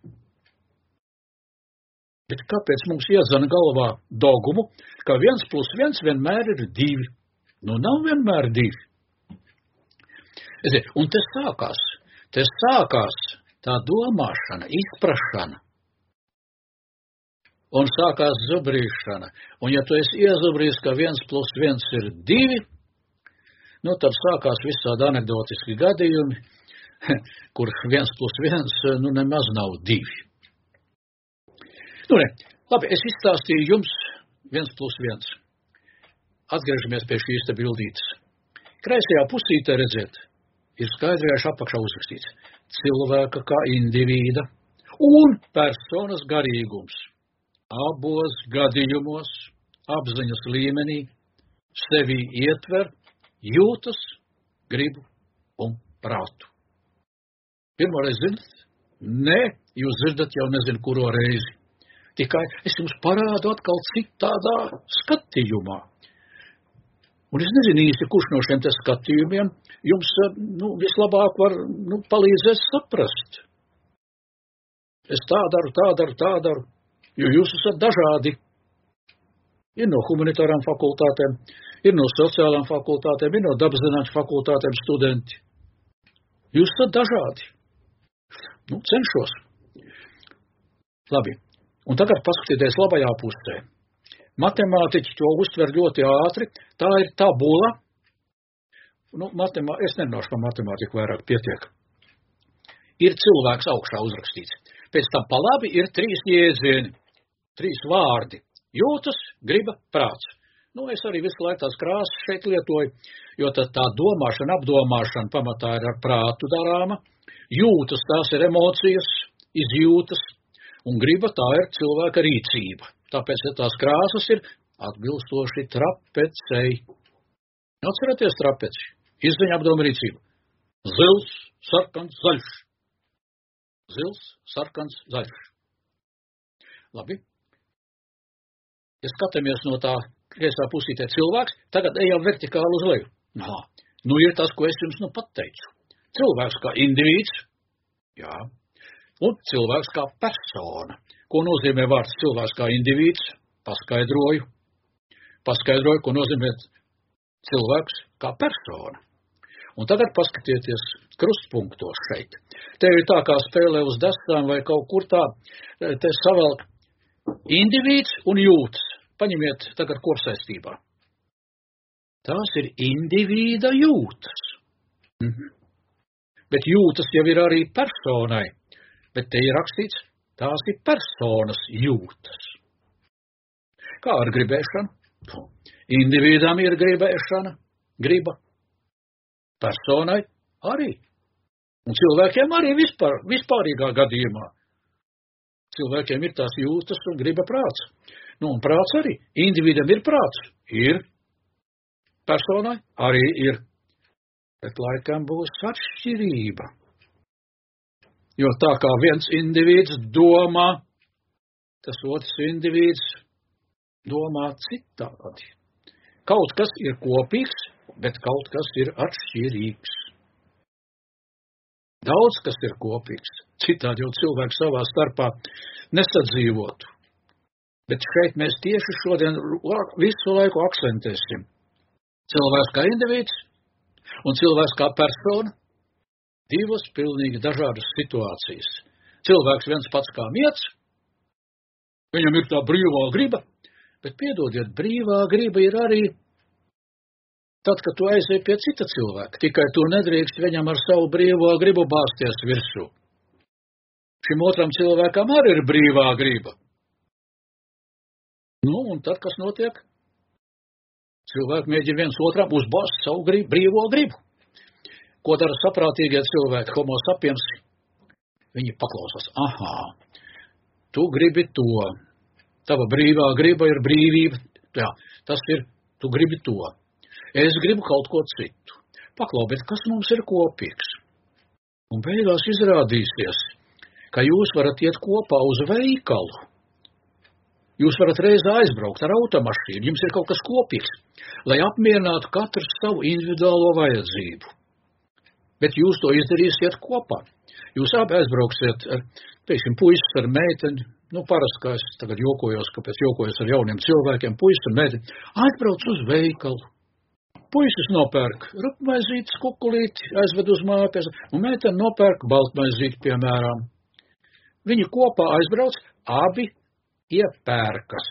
Bet kāpēc mums iezana galvā dogmu, ka viens plus viens vienmēr ir divi? Nu, nav vienmēr divi. Un te sākās, te sākās tā domāšana, izprašana. Un sākās zubrīšana. Un ja tu esi iezubrījis, ka viens plus viens ir divi, nu, tad sākās visādi anekdotiski gadījumi, kur viens plus viens, nu, nemaz nav divi. Nu, ne, labi, es izstāstīju jums viens plus viens. Atgriežamies pie šīs te bildītes. Kreisajā pusītē, redziet, ir skaidrējuši apakšā uzrakstīts cilvēka kā indivīda un personas garīgums. Abos gadījumos, apziņas līmenī, sevi ietver jūtas, gribu un prātu. Pirmoreiz zinat? Nē, jūs dzirdat jau nezinu, kuro reizi. Tikai es jums parādu atkal citādā skatījumā. Un es nezinu īsti, kurš no šiem te skatījumiem jums nu, vislabāk var nu, palīdzēt saprast. Es tā daru, tā daru, tā daru, jo jūs esat dažādi. Ir no humanitārām fakultātēm, ir no sociālām fakultātēm, ir no dabaszinātņu fakultātēm studenti. Jūs esat dažādi. Nu, cenšos. Labi. Un tagad paskatieties labajā pusē. Matemātiķi to uztver ļoti ātri. Tā ir tabula. Nu, matemā... Es nerunāšu par matemātiku vairāk, pietiek. Ir cilvēks augšā uzrakstīts. Pēc tam pa labi ir trīs jēdzieni, trīs vārdi. Jūtas, griba, prāts. Nu, es arī visu laiku tās krāsas šeit lietoju, jo tad tā domāšana, apdomāšana pamatā ir ar prātu darāma. Jūtas, tās ir emocijas, izjūtas, un griba tā ir cilvēka rīcība. Tāpēc tās krāsas ir atbilstoši trapecei. Atcerieties trapeci, izziņa apdoma rīcība. Zils, sarkans, zaļš. Zils, sarkans, zaļš. Labi. Ja skatāmies no tā kreisā pusītē cilvēks, tagad ejam vertikāli uz leju. Nā, nu ir tas, ko es jums nu pat teicu. Cilvēks kā indivīds, jā, un cilvēks kā persona. Ko nozīmē vārds cilvēks kā indivīds? Paskaidroju. Paskaidroju, ko nozīmē cilvēks kā persona. Un tagad paskatieties krustpunktos šeit. Te ir tā kā spēlē uz dastām vai kaut kur tā, te savelk indivīds un jūtas. Paņemiet tagad kopsaistībā. Tās ir indivīda jūtas. Mhm. Bet jūtas jau ir arī personai. Bet te ir rakstīts, tās ir personas jūtas. Kā ar gribēšanu? Individam ir gribēšana, griba. Personai arī. Un cilvēkiem arī vispār, vispārīgā gadījumā. Cilvēkiem ir tās jūtas un griba prāts. Nu, un prāts arī. Individam ir prāts. Ir. Personai arī ir. Bet laikam būs atšķirība. Jo tā kā viens indivīds domā, tas otrs indivīds domā citādi. Kaut kas ir kopīgs, bet kaut kas ir atšķirīgs. Daudz kas ir kopīgs, citādi jau cilvēki savā starpā nesadzīvotu. Bet šeit mēs tieši šodien visu laiku akcentēsim. Cilvēks kā indivīds un cilvēks kā persona. Divas pilnīgi dažādas situācijas. Cilvēks viens pats kā miets, viņam ir tā brīvā griba, bet piedodiet, brīvā griba ir arī tad, kad tu aizej pie cita cilvēka, tikai tu nedrīkst viņam ar savu brīvā gribu bāzties virsū. Šim otram cilvēkam arī ir brīvā griba. Nu, un tad, kas notiek? Cilvēki mēģina viens otram uzbāzt savu gribu, brīvo gribu. Ko dara saprātīgie cilvēki, homo sapiens? Viņi paklausās. Aha, tu gribi to. Tava brīvā griba ir brīvība. Jā, tas ir, tu gribi to. Es gribu kaut ko citu. Paklau, bet kas mums ir kopīgs? Un beigās izrādīsies, ka jūs varat iet kopā uz veikalu. Jūs varat reizē aizbraukt ar automašīnu, jums ir kaut kas kopīgs, lai apmierinātu katrs savu individuālo vajadzību. Bet jūs to izdarīsiet kopā. Jūs abi aizbrauksiet, ar, teiksim, puisis ar meiteni, nu parasti, kā es tagad jokojos, kāpēc jokojos ar jauniem cilvēkiem, puisis ar meiteni, aizbrauc uz veikalu. Puisis nopērk rupmaizītes kukulīti, aizved uz mājas, un meiteni nopērk baltmaizīti, piemēram. Viņi kopā aizbrauc, abi iepērkas.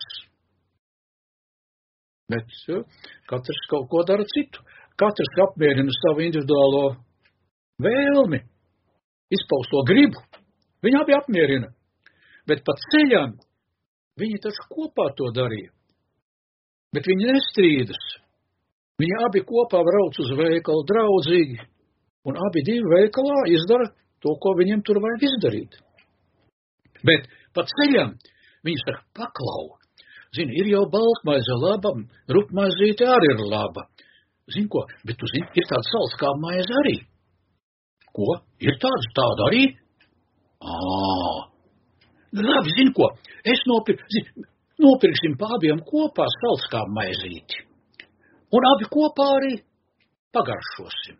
Bet jo, katrs kaut ko dara citu. Katrs apmierina savu individuālo vēlmi, izpausto gribu. Viņi abi apmierina. Bet pa ceļam viņi taču kopā to darīja. Bet viņi nestrīdas. Viņi abi kopā brauc uz veikalu draudzīgi. Un abi divi veikalā izdara to, ko viņiem tur vajag izdarīt. Bet pa ceļam viņi saka, paklau, zini, ir jau baltmaize laba, rupmaizīte arī ir laba. Zini ko, bet tu zini, ir tāda salskāba maize arī. Ko? Ir tāda, tāda arī? Ā, labi, zini ko, es nopir, zini, nopirksim pa abiem kopā salskābu maizīti. Un abi kopā arī pagaršosim.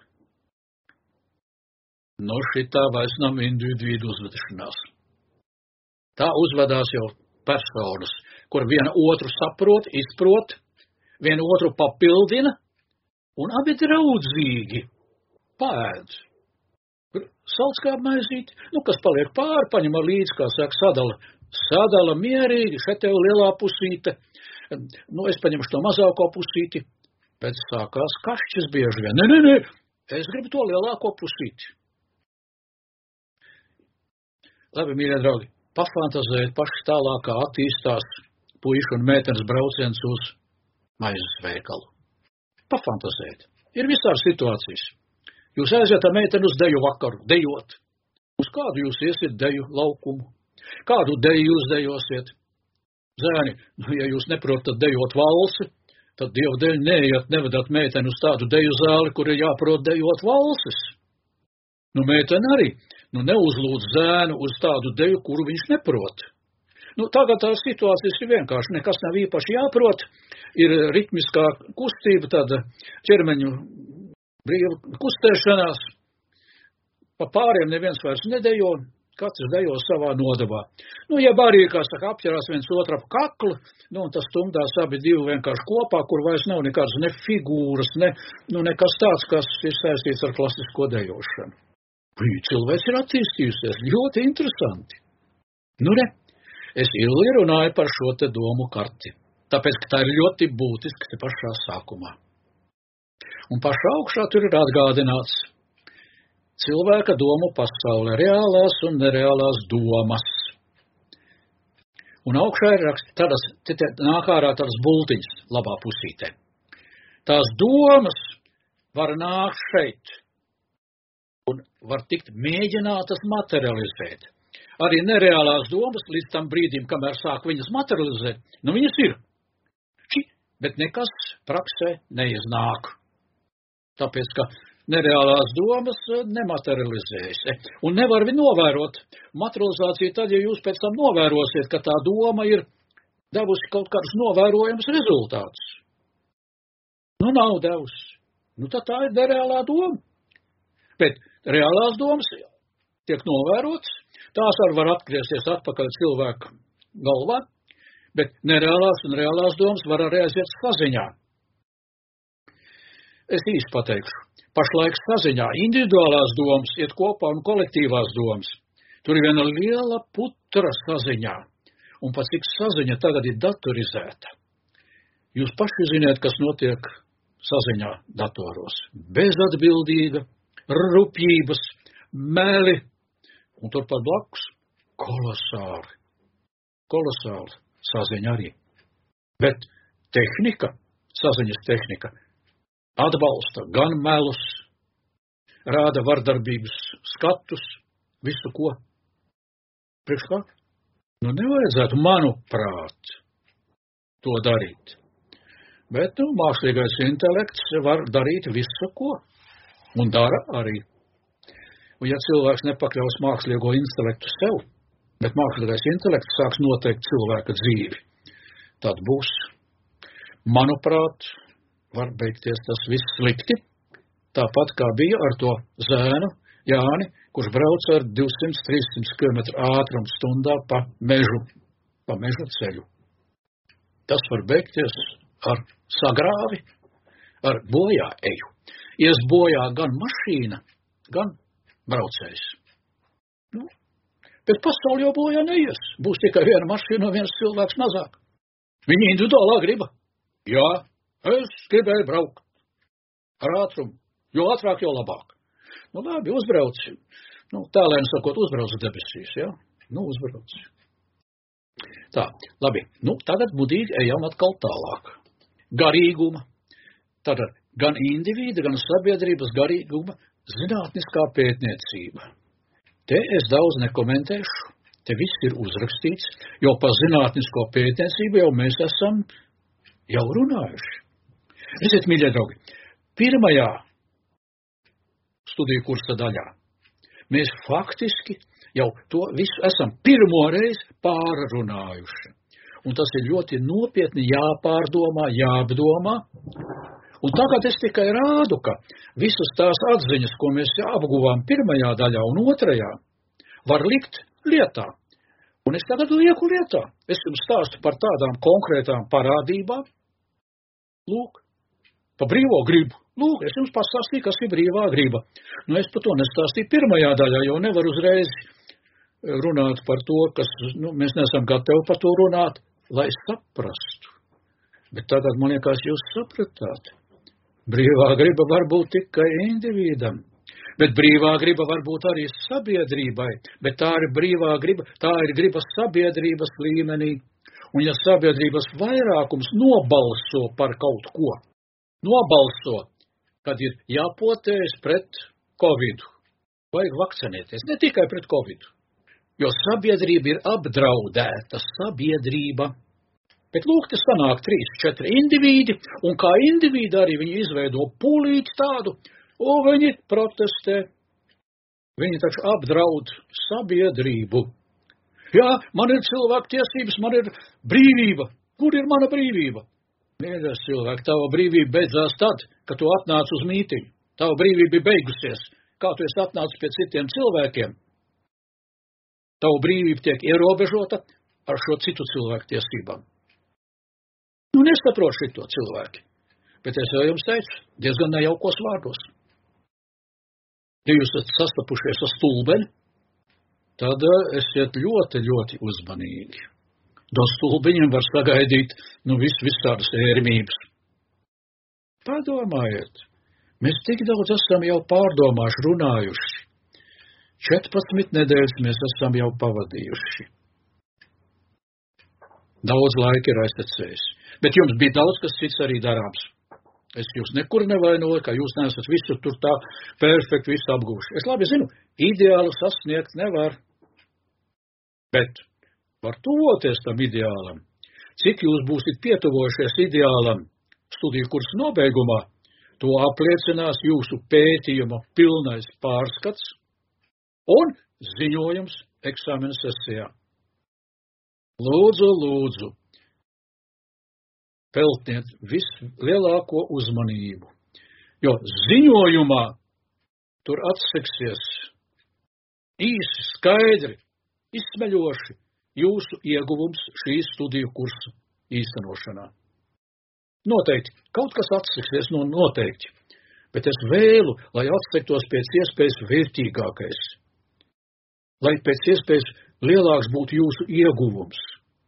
No šitā vairs nav individu uzvedašanās. Tā uzvedās jau personas, kur viena otru saprot, izprot, viena otru papildina, un abi draudzīgi paēd. Salskābu maizīti, nu, kas paliek pāri, paņem līdzi, kā saka, sadala, sadala mierīgi, šeit tev lielā pusīte, nu, es paņemšu to mazāko pusīti, bet sākās kašķis bieži vien. Nē, nē, nē, es gribu to lielāko pusīti. Labi, mīļie draugi. Pafantazēt paši tālāk, kā attīstās puišu un meitenes brauciens uz maizes veikalu. Pafantazēt. Ir visādi situācijas. Jūs aiziet ar meiteni uz deju vakaru, dejot. Uz kādu jūs iesiet deju laukumu? Kādu deju jūs dejosiet? Zēni, nu, ja jūs neprotat dejot valsi, tad Dievu dēļ neiet, nevedat meiteni uz tādu deju zāli, kur ir jāprot dejot valsis. Nu, meiteni arī. Nu, neuzlūdz zēnu uz tādu deju, kuru viņš neprot. Nu, tagad tā situācijas ir vienkārši, nekas nav īpaši jāprot, ir ritmiskā kustība, tāda ķermeņu brīva kustēšanās, pa pāriem neviens vairs nedejo, katrs dejo savā nodabā. Nu, ja arī, kā saka, apķerās viens otru ap kaklu, nu, un tas stumdās abi divi vienkārši kopā, kur vairs nav nekādas ne figūras, ne, nu, nekas tāds, kas ir saistīts ar klasisko dejošanu. Cilvēks ir attīstījusies, ļoti interesanti. Nu, ne, es ilgi runāju par šo te domu karti, tāpēc, ka tā ir ļoti būtiska te pašā sākumā. Un pašā augšā tur ir atgādināts cilvēka domu pasaulē, reālās un nereālās domas. Un augšā ir raksti, tādas, te, te nāk ārā tādas bultiņas labā pusītē. Tās domas var nākt šeit. Un var tikt mēģinātas materializēt. Arī nereālās domas līdz tam brīdim, kamēr sāk viņas materializēt, nu viņas ir. Či, bet nekas praksē neiznāk. Tāpēc, ka nereālās domas nematerializējas. Un nevar viņu novērot. Materializācija tad, ja jūs pēc tam novērosiet, ka tā doma ir devusi kaut kādus novērojams rezultātus. Nu, nav devusi. Nu, tad tā ir nereālā doma. Bet reālās domas tiek novērotas, tās arī var atgriezties atpakaļ cilvēku galvā, bet nereālās un reālās domas var arī aiziet saziņā. Es īsti pateikšu, pašlaik saziņā individuālās domas iet kopā un kolektīvās domas. Tur ir viena liela putra saziņā, un pat cik saziņa tagad ir datorizēta. Jūs paši ziniet, kas notiek saziņā datoros. Bezatbildīga, rupjības, meli, un turpat blakus kolosāli, kolosāli saziņa arī. Bet tehnika, saziņas tehnika, atbalsta gan melus, rāda vardarbības skatus, visu ko. Priekš kā? Nu, nevajadzētu, manuprāt, to darīt. Bet, nu, mākslīgais intelekts var darīt visu ko. Un dara arī. Un ja cilvēks nepakļaus mākslīgo intelektu sev, bet mākslīgais intelekts sāks noteikt cilvēka dzīvi, tad būs, manuprāt, var beigties tas viss slikti. Tāpat kā bija ar to zēnu Jāni, kurš brauc ar divsimt līdz trīssimt kilometru ātrumu stundā pa mežu, pa mežu ceļu. Tas var beigties ar sagrāvi, ar bojā eju. Ies bojā gan mašīna, gan braucējs. Nu, bet pasauli jau bojā neies. Būs tikai viena mašīna un viens cilvēks mazāk. Viņa individuālā griba. Jā, es gribēju braukt ar ātrumu, jo ātrāk, jo labāk. Nu, labi, uzbrauc. Nu, tālēni sakot, uzbrauc debesīs, jā? Nu, uzbrauc. Tā, labi. Nu, tagad mudīgi ejam atkal tālāk. Garīguma. Tātad gan individa, gan sabiedrības garīguma zinātniskā pētniecība. Te es daudz nekomentēšu. Te viss ir uzrakstīts, jo par zinātnisko pētniecību jau mēs esam jau runājuši. Redziet, mīļie draugi, pirmajā studiju kursa daļā mēs faktiski jau to visu esam pirmo reizi pārrunājuši. Un tas ir ļoti nopietni jāpārdomā, jāapdomā. Un tagad es tikai rādu, ka visas tās atziņas, ko mēs apguvām pirmajā daļā un otrajā, var likt lietā. Un es tagad lieku lietā. Es jums stāstu par tādām konkrētām parādībām. Lūk, pa brīvo gribu. Lūk, es jums pastāstīju, kas ir brīvā griba. Nu, es par to nestāstīju pirmajā daļā, jo nevar uzreiz runāt par to, kas, nu, mēs nesam gatavi par to runāt, lai saprastu. Bet tagad, man liekas, jūs sapratāt. Brīvā griba var būt tikai individam, bet brīvā griba var būt arī sabiedrībai, bet tā ir brīvā griba, tā ir griba sabiedrības līmenī. Un ja sabiedrības vairākums nobalso par kaut ko, nobalso, kad ir jāpotējas pret covidu, vajag vakcinēties, ne tikai pret covidu, jo sabiedrība ir apdraudēta, sabiedrība. Bet lūk, te sanāk trīs, četri indivīdi, un kā indivīdi arī viņi izveido pūlīti tādu, un viņi protestē. Viņi taču apdraud sabiedrību. Jā, man ir cilvēku tiesības, man ir brīvība. Kur ir mana brīvība? Mīļais cilvēki, tava brīvība beidzās tad, kad tu atnāc uz mītiņu. Tava brīvība ir beigusies. Kā tu esi atnācis pie citiem cilvēkiem? Tava brīvība tiek ierobežota ar šo citu cilvēku tiesībām. Nu, nesaprot šito cilvēki, bet es jau jums teicu, diezgan nejaukos vārdos. Ja jūs esat sastapušies ar stulbeni, tad esiet ļoti, ļoti uzmanīgi. Do stulbiņiem var sagaidīt, nu, vis, visādas ērmības. Padomājiet, mēs tik daudz esam jau pārdomājuši, runājuši. četrpadsmit nedēļas mēs esam jau pavadījuši. Daudz laika ir aiztecējis. Bet jums bija daudz, kas cits arī darāms. Es jūs nekur nevainoju, ka jūs neesat visu tur tā perfekti visu apguvuši. Es labi zinu, ideālu sasniegt nevar. Bet var tuvoties tam ideālam. Cik jūs būsit pietuvojušies ideālam studiju kursu nobeigumā, to apliecinās jūsu pētījuma pilnais pārskats un ziņojums eksāmena sesijā. Lūdzu, lūdzu. Peltniet vislielāko uzmanību, jo ziņojumā tur atseksies īsi, skaidri, izsmeļoši jūsu ieguvums šīs studiju kursu īstenošanā. Noteikti, kaut kas atseksies no noteikti, bet es vēlu, lai atsektos pēc iespējas vērtīgākais, lai pēc iespējas lielāks būtu jūsu ieguvums.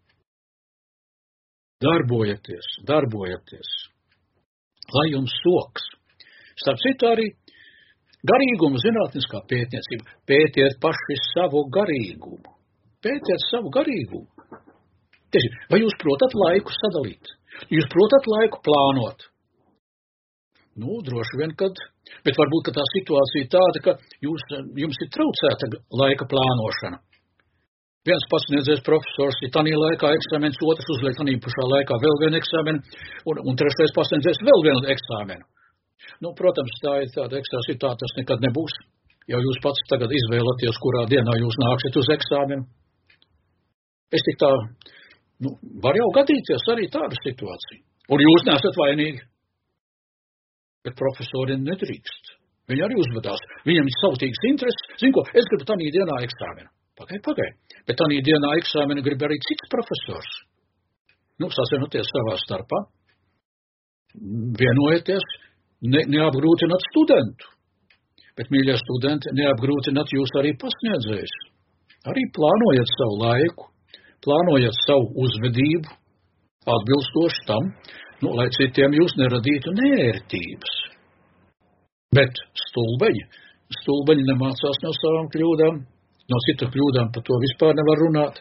Darbojieties, darbojieties, lai jums soks. Starp citu arī garīgumu zinātniskā pētniecība. Pētiet paši savu garīgumu. Pētiet savu garīgumu. Tieši, vai jūs protat laiku sadalīt? Jūs protat laiku plānot? Nu, droši vien, kad, bet varbūt, ka tā situācija tāda, ka jūs, jums ir traucēta laika plānošana. Viens pasniedzējs profesors ir tanī laikā eksāmenis, otrs uzliek tanī pašā laikā vēl vienu eksāmenu, un, un trešais pasniedzējs vēl vienu eksāmenu. Nu, protams, tā ir tāda eksāmena, tā tas nekad nebūs, jo jūs pats tagad izvēlaties, kurā dienā jūs nāksiet uz eksāmenu. Es tik tā Nu, var jau gadīties arī tāda situācija. Un jūs neesat vainīgi. Bet profesori nedrīkst. Viņi arī uzvedās. Viņam ir sautīgas intereses. Zin ko, es gribu tanī dienā eksāmenu. Pagai, pagai. Bet tanī dienā eksāmenu grib arī cits profesors. Nu, sasvienoties savā starpā. Vienojieties, ne, neapgrūtināt studentu. Bet, mīļie studenti, neapgrūtināt jūs arī pasniedzējus. Arī plānojiet savu laiku, plānojiet savu uzvedību, atbilstoši tam, nu, lai citiem jūs neradītu neērtības. Bet stulbeņi, stulbeņi nemācās no savām kļūdām, no citu kļūdām par to vispār nevar runāt.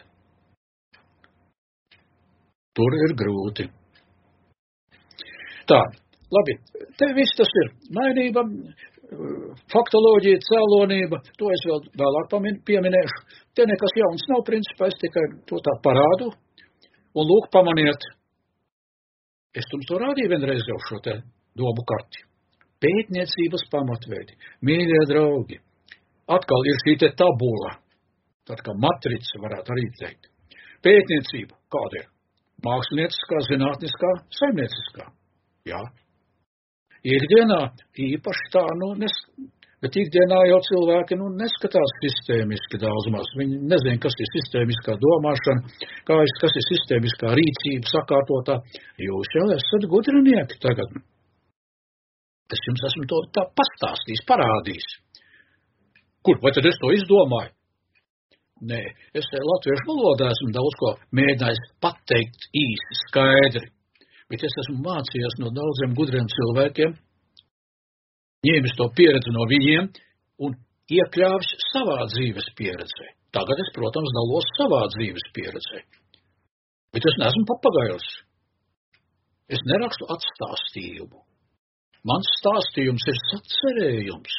Tur ir grūti. Tā, labi, te viss tas ir mainība, faktoloģija, cēlonība, to es vēl vēlāk pieminēšu. Te nekas jauns nav principā, es tikai to tā parādu. Un lūk, pamaniet, es jums to rādīju vienreiz jau šo te domu karti. Pētniecības pamatveidi. Mīļie draugi, atkal ir šī te tabula, tad kā matrica varētu arī teikt. Pētniecība, kāda ir? Mākslinieciskā, zinātniskā, saimnieciskā. Jā. Ikdienā īpaši tā, nu, nes, bet ikdienā jau cilvēki, nu, neskatās sistēmiski daudz maz. Viņi nezin, kas ir sistēmiskā domāšana, kā ir, kas ir sistēmiskā rīcība, sakārtotā. Jūs jau esat gudrinieki tagad. Es jums esmu to tā pastāstījis, parādījis. Kur, vai tad es to izdomāju? Nē, es latviešu valodā esmu daudz ko mēģinājis pateikt īsi, skaidri. Bet es esmu mācījies no daudziem gudriem cilvēkiem, ņēmis to pieredzi no viņiem un iekļāvis savā dzīves pieredzē. Tagad es, protams, dalos savā dzīves pieredzē. Bet es neesmu papagailis. Es nerakstu atstāstījumu. Mans stāstījums ir sacerējums.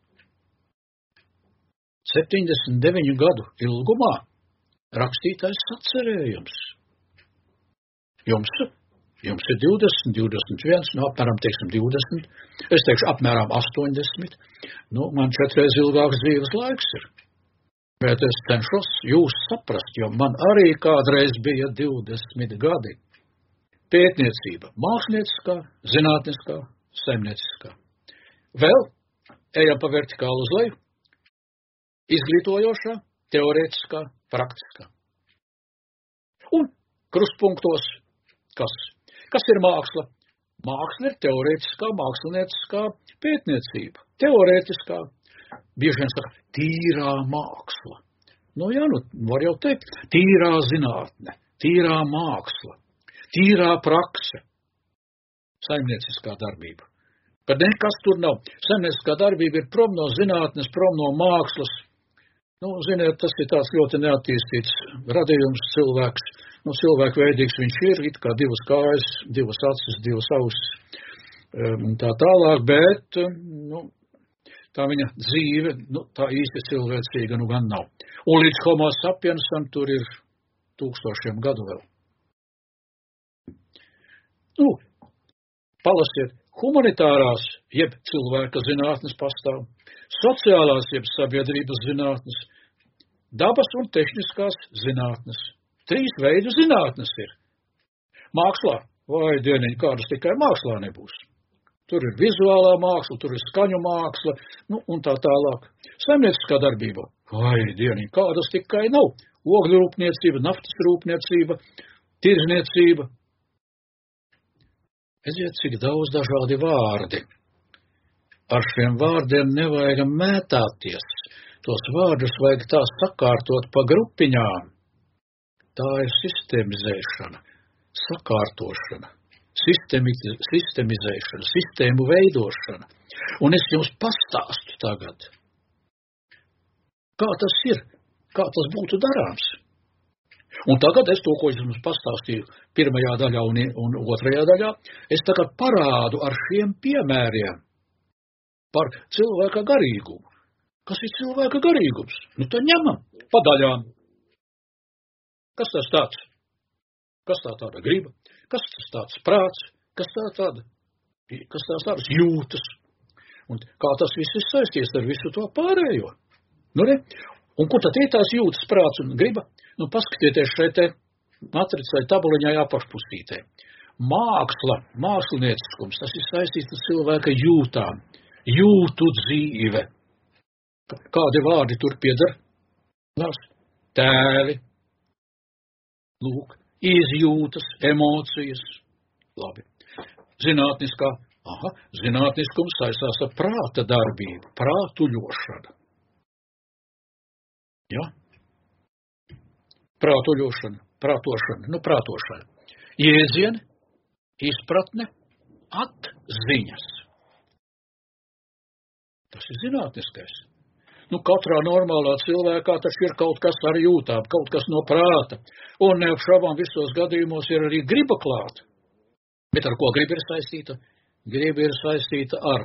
septiņdesmit deviņu gadu ilgumā rakstītais sacerējums. Jums, jums ir divdesmit, divdesmit viens, no apmēram, teiksim, divdesmit, es teikšu apmēram astoņdesmit, nu, man četreiz ilgāks dzīves laiks ir. Bet es cenšos jūs saprast, jo man arī kādreiz bija divdesmit gadi. Pētniecība, mākslinieciskā, zinātniskā, saimnieciskā. Vēl ejam pa vertikālu uz leju. Izglītojošā, teorētiskā, praktiskā. Un krustpunktos, kas? Kas ir māksla? Māksla ir teorētiskā, mākslinieciskā pētniecība. Teorētiskā, bieži vien saka, tīrā māksla. Nu jā, nu, var jau teikt, tīrā zinātne, tīrā māksla, tīrā prakse, saimnieciskā darbība. Kad nekas tur nav. Saimnieciskā darbība ir prom no zinātnes, prom no mākslas. Nu, ziniet, tas ir tāds ļoti neattīstīts radījums cilvēks. Nu, cilvēku veidīgs viņš ir, it kā divas kājas, divas acis, divas ausis, un tā tālāk, bet, nu, tā viņa dzīve, nu, tā īsti cilvēcīga, nu, gan nav. Un līdz homo sapiensam tur ir tūkstošiem gadu vēl. Nu, palasiet, humanitārās, jeb cilvēka zinātnes pastāv, sociālās, jeb sabiedrības zinātnes, dabas un tehniskās zinātnes. Trīs veidu zinātnes ir. Mākslā, vai dieniņ, kādas tikai mākslā nebūs. Tur ir vizuālā māksla, tur ir skaņu māksla, nu, un tā tālāk. Saimnieciskā darbība, vai dieniņ, kādas tikai nav. Ogļu rūpniecība, naftas rūpniecība, tirzniecība. Eziet, cik daudz dažādi vārdi. Ar šiem vārdiem nevajag mētāties. Tos vārdus vajag tā sakārtot pa grupiņām. Tā ir sistemizēšana, sakārtošana, sistemi- sistemizēšana, sistēmu veidošana. Un es jums pastāstu tagad, kā tas ir, kā tas būtu darāms. Un tagad es to, ko es jums pastāstīju pirmajā daļā un, un otrajā daļā, es tagad parādu ar šiem piemēriem par cilvēka garīgumu. Kas ir cilvēka garīgums? Nu, tad ņemam pa daļām. Kas tas tāds? Kas tā tāda griba? Kas tas tāds prāts? Kas tā tāda? Kas tās tādas jūtas? Un kā tas viss ir saisties ar visu to pārējo? Nu, ne? Un kur tad ir tās jūtas, prāts un griba? Nu, paskatieties šeit te matricai, tabuliņai apakšpusītē. Māksla, mākslinieciskums, tas ir saistīts ar cilvēka jūtām, jūtu dzīve. Kādi vārdi tur pieder? Tēli, lūk, izjūtas, emocijas. Labi. Zinātniskā, aha, zinātniskums saistās ar prāta darbību, prātuļošana. Ja? Prātuļošana, prātošana, nu prātošana. Jēdzieni, izpratne, atziņas. Tas ir zinātniskais. Nu, katrā normālā cilvēkā taču ir kaut kas ar jūtām, kaut kas no prāta. Un neapšaubām visos gadījumos ir arī griba klāta. Bet ar ko griba ir saistīta? Griba ir saistīta ar,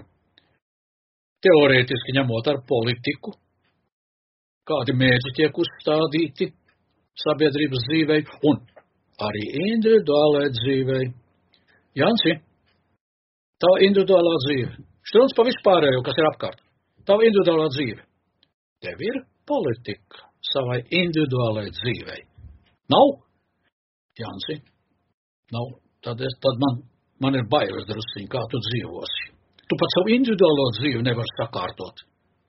teorētiski ņemot, ar politiku. Kādi mērķi tiek uzstādīti sabiedrības dzīvei un arī individuālai dzīvei. Jansi, tā individuālā dzīve. Šķirums pa vispārējo, kas ir apkārt. Tā individuālā dzīve. Tev ir politika savai individuālai dzīvei. Nav? Jansi, nav. Tad, es, tad man, man ir bailes drusciņi, kā tu dzīvosi. Tu pat savu individuālo dzīvi nevar sakārtot.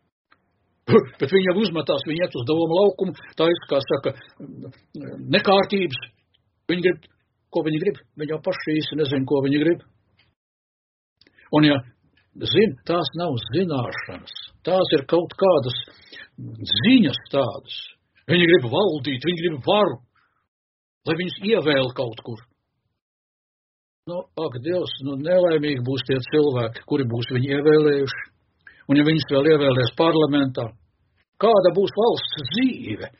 Bet viņa uzmetās, viņa iet uz domu laukumu, tā ir, kā saka, nekārtības. Viņa grib, ko viņa grib? Viņa jau paši īsti nezina, ko viņa grib. Un ja zin, tās nav zināšanas, tās ir kaut kādas ziņas tādas. Viņi grib valdīt, viņi grib varu, lai viņus ievēl kaut kur. Nu, ak, Dievs, nu nelaimīgi būs tie cilvēki, kuri būs viņu ievēlējuši. Un ja viņus vēl ievēlēs parlamentā, kāda būs valsts dzīve,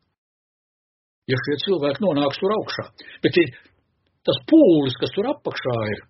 ja šie cilvēki nonāks tur augšā. Bet ir tas pūlis, kas tur apakšā ir,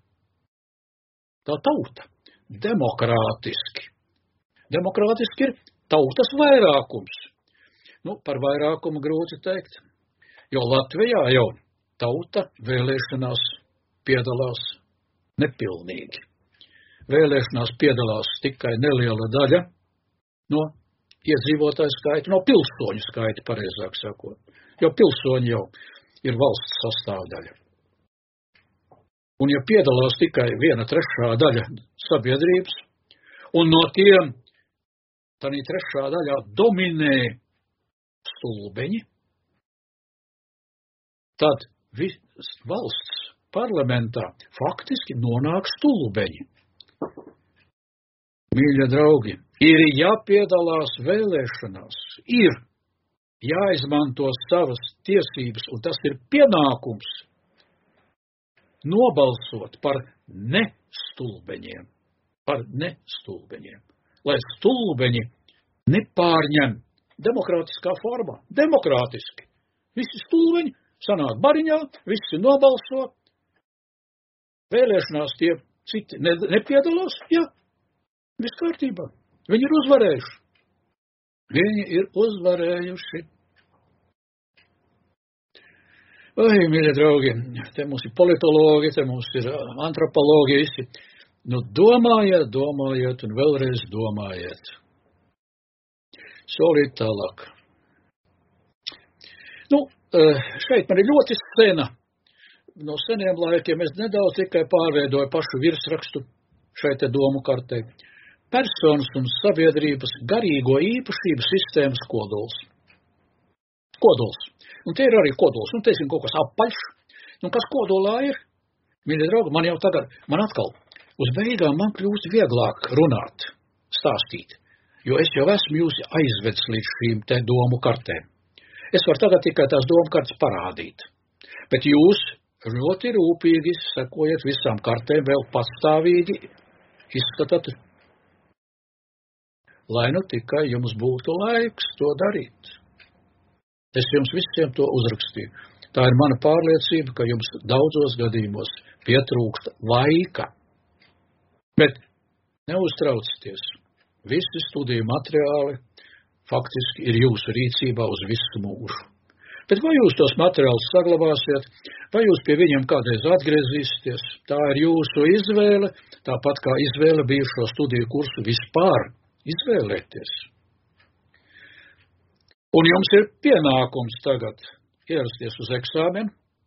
tā tauta, demokrātiski. Demokrātiski ir tautas vairākums. Nu, par vairākumu grūti teikt, jo Latvijā jau tauta vēlēšanās piedalās nepilnīgi. Vēlēšanās piedalās tikai neliela daļa no iedzīvotāju skaita, no pilsoņu skaita, pareizāk sakot. Jo pilsoņi jau ir valsts sastāvdaļa. Un ja piedalās tikai viena trešā daļa sabiedrības, un no tiem tādā trešā daļā dominē stulbeņi, tad valsts parlamentā faktiski nonāk stulbeņi. Mīļie draugi, ir jāpiedalās vēlēšanās, ir jāizmanto savas tiesības, un tas ir pienākums nobalsot par nestulbeņiem, par nestulbeņiem, lai stulbeņi nepārņem demokrātiskā formā, demokrātiski. Visi stulbeņi sanāk bariņā, visi nobalso, vēlēšanās tie citi ne, nepiedalās, jā, viss kārtībā. Viņi ir uzvarējuši. Viņi ir uzvarējuši. Oi, mīļie draugi, te mums ir politologi, te mums ir antropologi, visi. Nu, domājiet, domājiet un vēlreiz domājiet. Solīt tālāk. Nu, šeit man ir ļoti sena. No seniem laikiem es nedaudz tikai pārveidoju pašu virsrakstu šeit te domu kartē. Personas un sabiedrības garīgo īpašību sistēmas kodols. Kodols. Un te ir arī kodols. Un te ir kaut kas apaļš. Nu, kas kodolā ir? Mīļie draugi, man jau tagad, man atkal, uz beigām man kļūst vieglāk runāt, stāstīt. Jo es jau esmu jūs aizvedis līdz šīm te domu kartēm. Es varu tagad tikai tās domu kartes parādīt. Bet jūs ļoti rūpīgi sekojiet visām kartēm, vēl pastāvīgi izskatāt, lai nu tikai jums būtu laiks to darīt. Es jums visiem to uzrakstīju. Tā ir mana pārliecība, ka jums daudzos gadījumos pietrūkst laika. Bet neuztraucieties. Visi studiju materiāli faktiski ir jūsu rīcībā uz visu mūžu. Bet vai jūs tos materiālus saglabāsiet, vai jūs pie viņiem kādreiz atgriezīsieties, tā ir jūsu izvēle, tāpat kā izvēle bija šo studiju kursu vispār izvēlēties. Un jums ir pienākums tagad ierasties uz eksāmenu,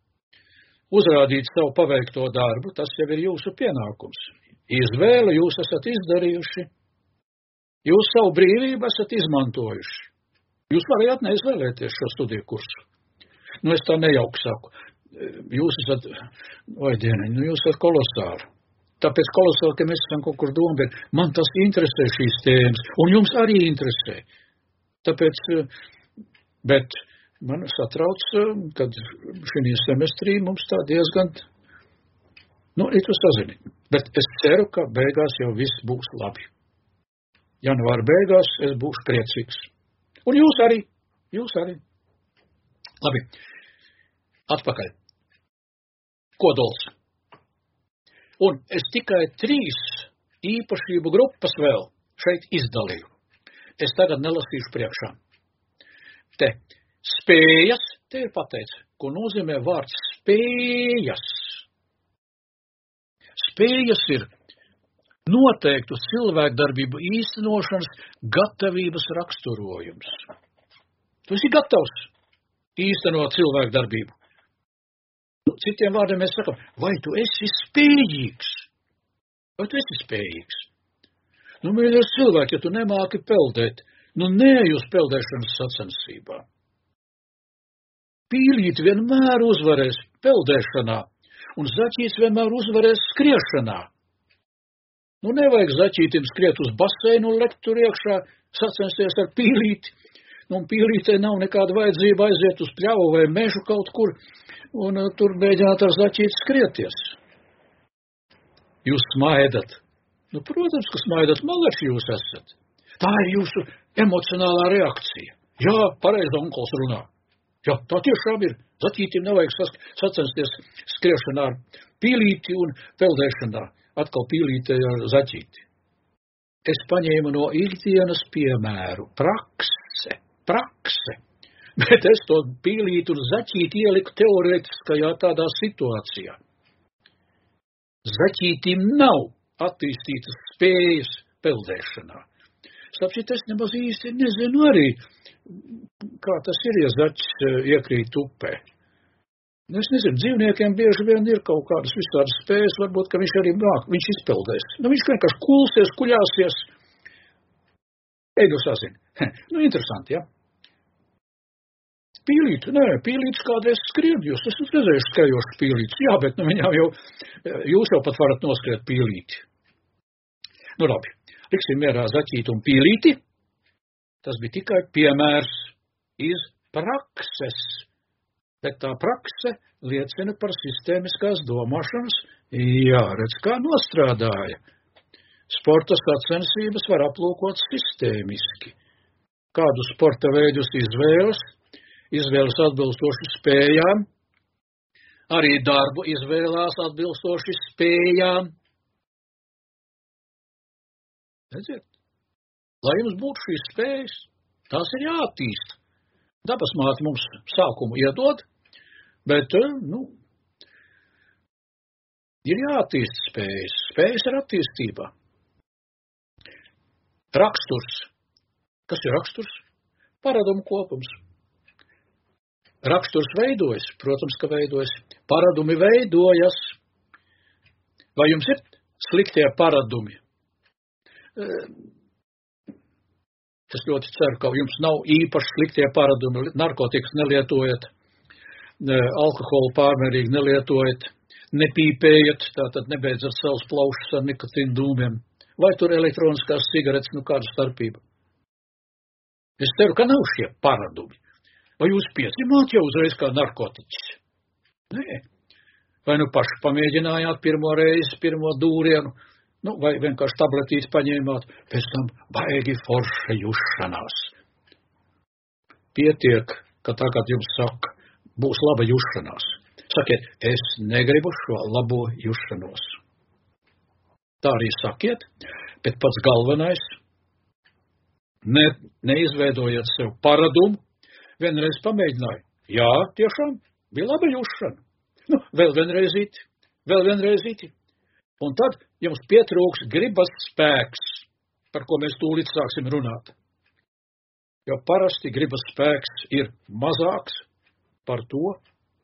uzrādīt savu paveikto darbu, tas jau ir jūsu pienākums. Izvēle jūs esat izdarījuši. Jūs savu brīvību esat izmantojuši. Jūs varējāt neizvēlēties šo studiju kursu. Nu, es tā nejauku saku. Jūs esat, vai dieniņ, nu jūs esat kolosāli. Tāpēc kolosāli, ka mēs esam kaut kur domāt, man tas interesē šīs tēmas, un jums arī interesē. Tāpēc, bet man satrauc, kad šī semestrī mums tā diezgan, nu, it jūs sazini. Bet es ceru, ka beigās jau viss būs labi. Janvāra beigās es būšu priecīgs. Un jūs arī, jūs arī. Labi, atpakaļ. Kodols. Un es tikai trīs īpašību grupas vēl šeit izdalīju. Es tagad nelasīšu priekšā. Te spējas, te ir pateicis, ko nozīmē vārds spējas. Spējas ir noteiktu cilvēkdarbību īstenošanas gatavības raksturojums. Tu esi gatavs īstenot cilvēkdarbību. Nu, citiem vārdiem mēs sakam, vai tu esi spējīgs? Vai tu esi spējīgs? Nu, mīļais cilvēki, ja tu nemāki peldēt, nu neej uz peldēšanas sacensībā. Pīlīt vienmēr uzvarēs peldēšanā, un zaķīts vienmēr uzvarēs skriešanā. Nu, nevajag zaķītim skriet uz baseinu un lekt tur iekšā, sacensties ar pīlīti. Nu, un pīlītei nav nekāda vajadzība aiziet uz pļavu vai mežu kaut kur, un uh, tur mēģināt ar zaķīti skrieties. Jūs smaidat. Nu, protams, ka smaidat, malači jūs esat. Tā ir jūsu emocionālā reakcija. Jā, pareizi onkuls runā. Jā, tā tiešām ir. Zaķītim nevajag sacensties skriešanā ar pīlīti un peldēšanā. Atkal pīlītei ar zaķīti. Es paņēmu no ikdienas piemēru, prakse, prakse, bet es to pīlīti un zaķīti ieliku teorētiskajā tādā situācijā. Zaķītim nav attīstītas spējas peldēšanā. Slapšīt, es nemaz īsti nezinu arī, kā tas ir, ja zaķis iekrīt upē. Es nezinu, dzīvniekiem bieži vien ir kaut kādas visādas spējas, varbūt, ka viņš arī māk, viņš izpeldēs. Nu, viņš vienkārši kulsies, kuļāsies. Eidu sazin. Nu, interesanti, ja? Pīlīti, nē, pīlītis kādreiz skrien, jūs esat redzējuši skrējošas pīlītis. Jā, bet nu viņām jau, jūs jau pat varat noskriet pīlīti. Nu, labi, liksim mierā zaķīti un pīlīti. Tas bija tikai piemērs iz prakses. Bet tā prakse liecina par sistēmiskās domāšanas, jā, redz, kā nostrādāja. Sporta sacensības var aplūkot sistēmiski. Kādu sporta veidus izvēlas, izvēlas atbilstoši spējām, arī darbu izvēlās atbilstoši spējām. Redziet, lai jums būtu šīs spējas, tās ir jāattīst. Dabas māte mums sākumu iedod, bet, nu, ir jāattīst spējas. Spējas ir attīstībā. Raksturs. Kas ir raksturs? Paradumu kopums. Raksturs veidojas, protams, ka veidojas. Paradumi veidojas. Vai jums ir sliktie paradumi? Es ļoti ceru, ka jums nav īpaši sliktie paradumi, narkotikas nelietojat, alkoholu pārmērīgi nelietojat, nepīpējat, tātad nebeidzat savus plaušus ar nikotīnu dūmiem, vai tur elektroniskās cigaretes, nu kāda starpība. Es ceru, ka nav šie paradumi. Vai jūs piedzimāt jau uzreiz kā narkotiķis? Nē. Vai nu paši pamēģinājāt pirmo reizi, pirmo dūrienu, nu, vai vienkārši tabletīti paņēmāt, pēc tam baigi forša jušanās. Pietiek, ka tagad jums saka, būs laba jušanās. Sakiet, es negribu šo labo jušanos. Tā arī sakiet, bet pats galvenais, ne, neizveidojiet sev paradumu, vienreiz pamēģināju. Jā, tiešām, bija laba jušana. Nu, vēl vienreizīti, vēl vienreizīti. Un tad jums pietrūks gribas spēks, par ko mēs tūlīt sāksim runāt. Jo parasti gribas spēks ir mazāks par to,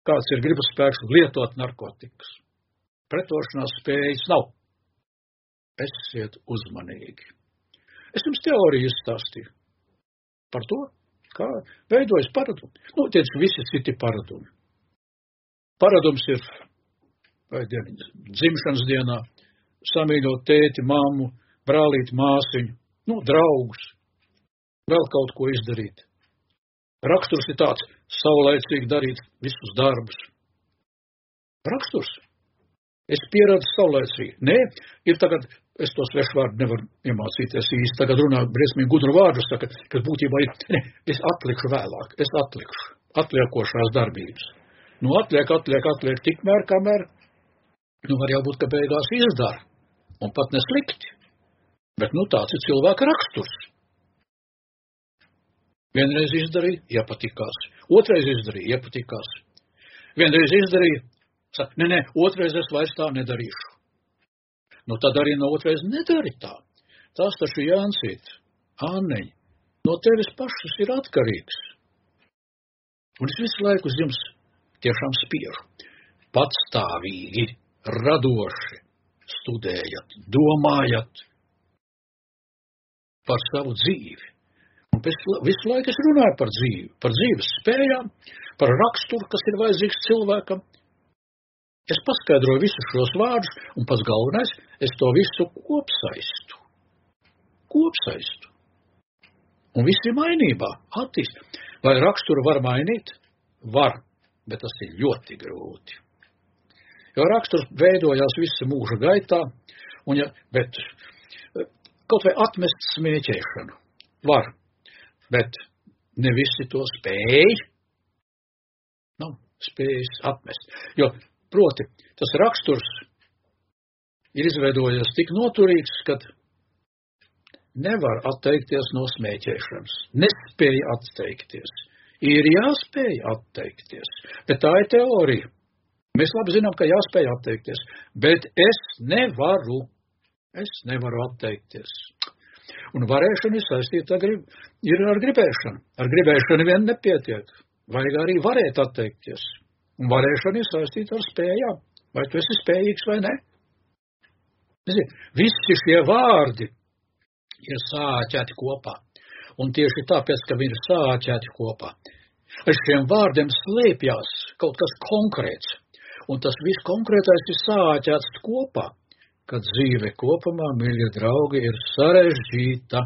kāds ir gribas spēks lietot narkotikas. Pretošanās spējas nav. Esiet uzmanīgi. Es jums teoriju izstāstīju par to, kā veidojas paradumi. Nu, tiec visi citi paradumi. Paradums ir vai dieniņas, dzimšanas dienā samīļot tēti, mammu, brālīti, māsiņu, nu, draugus, vēl kaut ko izdarīt. Raksturs ir tāds, saulaicīgi darīt visus darbus. Raksturs. Es pieradu saulaicīgi. Nē, ir tagad, es to svešu vārdu nevaru iemācīties īsti, tagad runāju briesmīgi gudru vārdu, saka, ka būtībā ir, ne, es atlikšu vēlāk, es atlikšu, atliekošās darbības. Nu, atliek, atliek, atliek tikmēr, kamēr, nu, var jau būt, ka beigās izdara, un pat neslikti, bet, nu, tāds ir cilvēka raksturs. Vienreiz izdarīja, iepatikās, otrais izdarīja, iepatikās, vienreiz izdarīja, saka, nē, nē, otrais es vairs tā nedarīšu. Nu, tad arī no otrais nedari tā. Tās taču Jāncīt, Anneņ, no tevis pašas ir atkarīgs. Un es visu laiku uz jums tiešām spiežu. Patstāvīgi, radoši studējat, domājat par savu dzīvi. Un visu laiku es runāju par dzīvi, par dzīves spējām, par raksturu, kas ir vajadzīgs cilvēkam. Es paskaidroju visus šos vārdus, un pats galvenais, es to visu kopsaistu. Kopsaistu. Un viss ir mainībā, attīst. Vai raksturu var mainīt? Var, bet tas ir ļoti grūti. Jo raksturs veidojās visu mūža gaitā, un ja, bet kaut vai atmest smēķēšanu var, bet ne visi to spēj, nav spējas atmest. Jo, proti, tas raksturs ir izveidojies tik noturīgs, kad nevar atteikties no smēķēšanas. Nespēja atteikties. Ir jāspēj atteikties. Bet tā ir teorija. Mēs labi zinām, ka jāspēj atteikties. Bet es nevaru. Es nevaru atteikties. Un varēšana ir saistīta ir ar gribēšanu. Ar gribēšanu vien nepietiek. Vajag arī varēt atteikties. Un varēšana ir saistīta ar spējām. Vai tu esi spējīgs vai ne? Zini, visi šie vārdi ir sāķēti kopā. Un tieši tāpēc, ka viņi ir sāķēti kopā, ar šiem vārdiem slēpjās kaut kas konkrēts. Un tas viss konkrētais ir sāķēts kopā, kad dzīve kopumā, mīļie draugi, ir sarežģīta.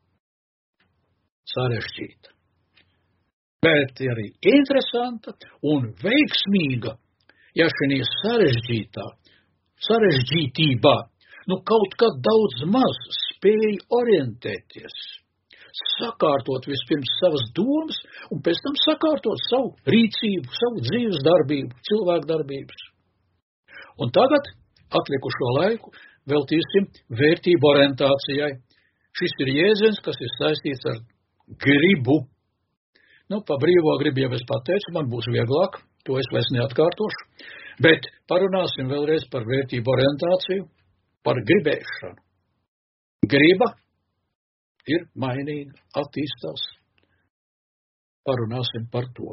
Sarežģīta. Bet arī interesanta un veiksmīga, ja šī sarežģītā, sarežģītībā, nu kaut kā daudz maz spēj orientēties, sakārtot vispirms savas domas un pēc tam sakārtot savu rīcību, savu dzīves darbību, cilvēku darbības. Un tagad atlikušo laiku veltīsim vērtību orientācijai. Šis ir jēdziens, kas ir saistīts ar gribu. Nu, pa brīvo gribu jau es pateicu, man būs vieglāk, to es vairs neatkārtošu, bet parunāsim vēlreiz par vērtību orientāciju, par gribēšanu. Griba ir mainīga, attīstās. Parunāsim par to.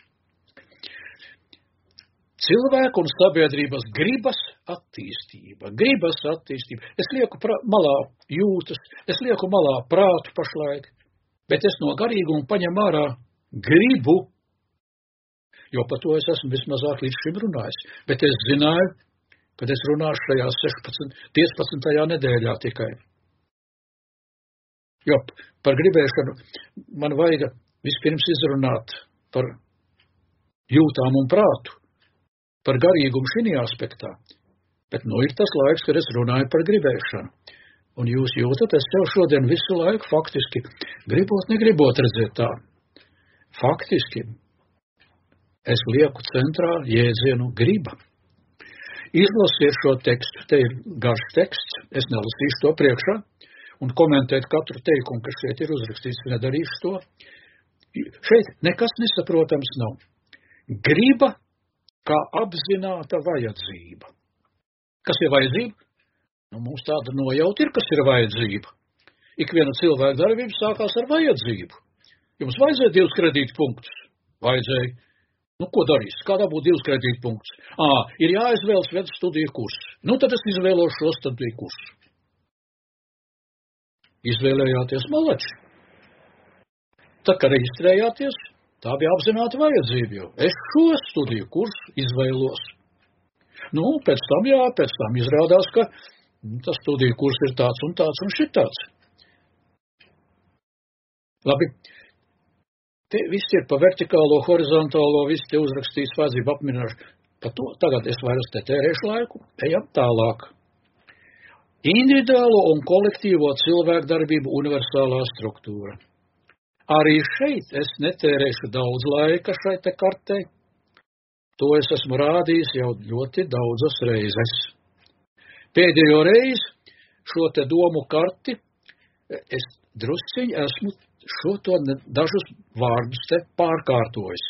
Cilvēku un sabiedrības gribas attīstība. Gribas attīstība. Es lieku pra- malā jūtas, es lieku malā prātu pašlaik, bet es no garīguma paņem ārā gribu, jo par to es esmu vismazāk līdz šim runājis. Bet es zināju, kad es runāšu šajā sešpadsmit, piecpadsmitajā nedēļā tikai. Jo par gribēšanu man vajag vispirms izrunāt par jūtām un prātu, par garīgumu šī aspektā. Bet nu ir tas laiks, kad es runāju par gribēšanu. Un jūs jūtat, es tev šodien visu laiku faktiski gribot, negribot redzēt tā. Faktiski es lieku centrā jēdzienu griba. Izlasiet šo tekstu, te ir garš teksts, es nelasīšu to priekšā, un komentēt katru teikumu, kas šeit ir uzrakstīts, nedarīšu to. Šeit nekas nesaprotams nav. Griba kā apzināta vajadzība. Kas ir vajadzība? Nu, mums tāda nojauta ir, kas ir vajadzība. Ikviena cilvēka darbība sākās ar vajadzību. Jums vajadzēja divus kredītu punktus? Vajadzēja. Nu, ko darīs? Kādā būtu divas kredītpunktus? Ā, ir jāizvēlas viens studiju kurs. Nu, tad es izvēlos šo studiju kursu. Izvēlējāties malači. Tā kā reģistrējāties, tā bija apzināta vajadzība, jo es šo studiju kursu izvēlos. Nu, pēc tam jā, pēc tam izrādās, ka tas studiju kurs ir tāds un tāds un šitāds. Labi, te viss ir pa vertikālo, horizontālo, viss te uzrakstīts vajadzību apmierināšu. Pa to tagad es vairs te tērēšu laiku, ejam tālāk. Individuālo un kolektīvo cilvēku darbību universālā struktūra. Arī šeit es netērēšu daudz laika šai te kartei. To es esmu rādījis jau ļoti daudzas reizes. Pēdējo reizi šo te domu karti es drusciņi esmu šo to dažus vārdus te pārkārtojis.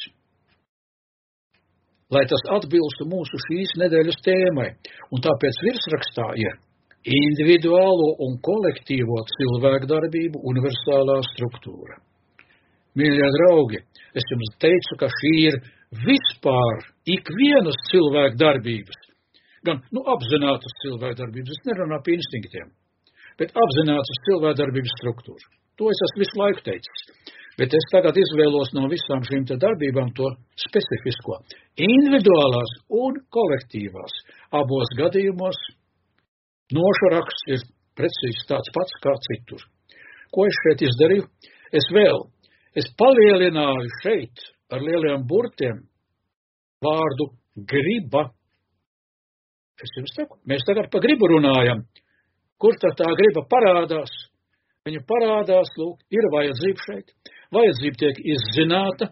Lai tas atbilstu mūsu šīs nedēļas tēmai, un tāpēc virsrakstā ir individuālo un kolektīvo cilvēku darbību universālā struktūra. Mīļie draugi, es jums teicu, ka šī ir vispār ikvienas cilvēku darbības, gan, nu, apzinātas cilvēku darbības, es nerunāju par instinktiem, bet apzinātas cilvēku darbības struktūra. To es esmu visu laiku teicis, bet es tagad izvēlos no visām šīm te darbībām to specifisko. Individuālās un kolektīvās abos gadījumos nošu raksts ir precīzi tāds pats kā citur. Ko es šeit izdarīju? Es vēl, es palielināju šeit ar lieliem burtiem vārdu griba. Es jums saku, mēs tagad pa gribu runājam. Kur tad tā griba parādās? Viņa parādās, lūk, ir vajadzība šeit. Vajadzība tiek izzināta.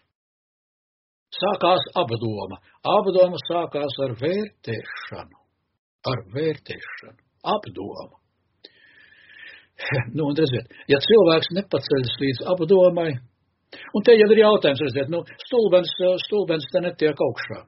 Sākās apdoma. Apdoma sākās ar vērtēšanu. Ar vērtēšanu. Apdoma. Nu, un redziet, ja cilvēks nepaceļas līdz apdomai, un te jau ir jautājums, redziet, nu, stulbens, stulbens te netiek augšā.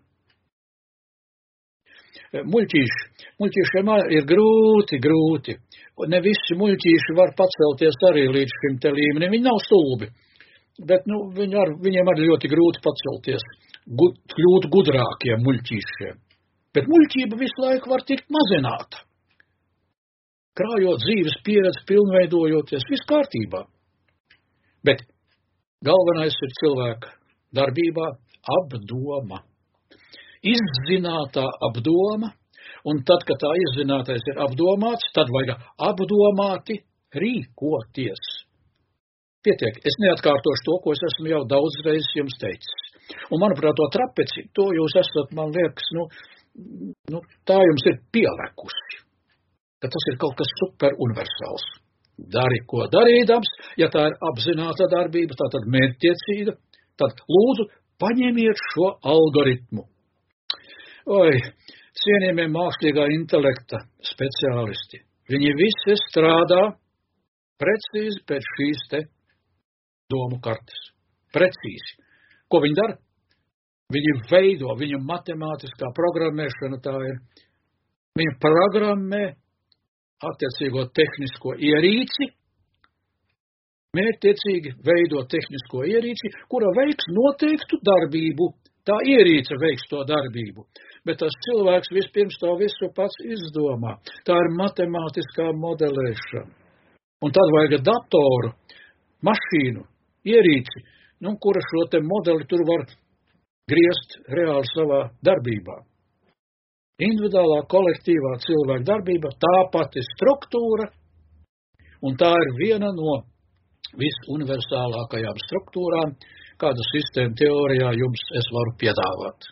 Muļķīši, muļķīšiem ir grūti, grūti. Ne visi muļķīši var pacelties arī līdz šim te līmenim. Viņi nav stulbi, bet, nu, viņi ar, viņiem arī ļoti grūti pacelties, gud, kļūt gudrākiem muļķīšiem. Bet muļķība visu laiku var tikt mazināta. Krājot dzīves pieredzi, pilnveidojoties, viss kārtībā. Bet galvenais ir cilvēka darbībā apdoma. Izzinātā apdoma, un tad, kad tā izzinātais ir apdomāts, tad vajag apdomāti rīkoties. Pietiek, es neatkārtošu to, ko es esmu jau daudz reizes jums teicis. Un, manuprāt, to trapeci, to jūs esat, man liekas, nu, nu tā jums ir pielekusi. Ka tas ir kaut kas super universāls. Dari, ko darīdams, ja tā ir apzināta darbība, tā tad mērķtiecīga, tad lūdzu paņemiet šo algoritmu. Oi, cienījamie mākslīgā intelekta speciālisti, viņi visi strādā precīzi pēc šīs te domu kartes. Precīzi. Ko viņi dara? Viņi veido, viņa matemātiskā programmēšana tā ir. Viņa programmē attiecīgo tehnisko ierīci, mērķtiecīgi veido tehnisko ierīci, kura veiks noteiktu darbību. Tā ierīce veiks to darbību, bet tas cilvēks vispirms to visu pats izdomā. Tā ir matemātiskā modelēšana. Un tad vajag datoru, mašīnu, ierīci, nu, kura šo te modeli tur var griezt reāli savā darbībā. Individuālā, kolektīvā cilvēka darbība, tā pati struktūra, un tā ir viena no visuniversālākajām struktūrām, kādu sistēmu teorijā jums es varu piedāvāt.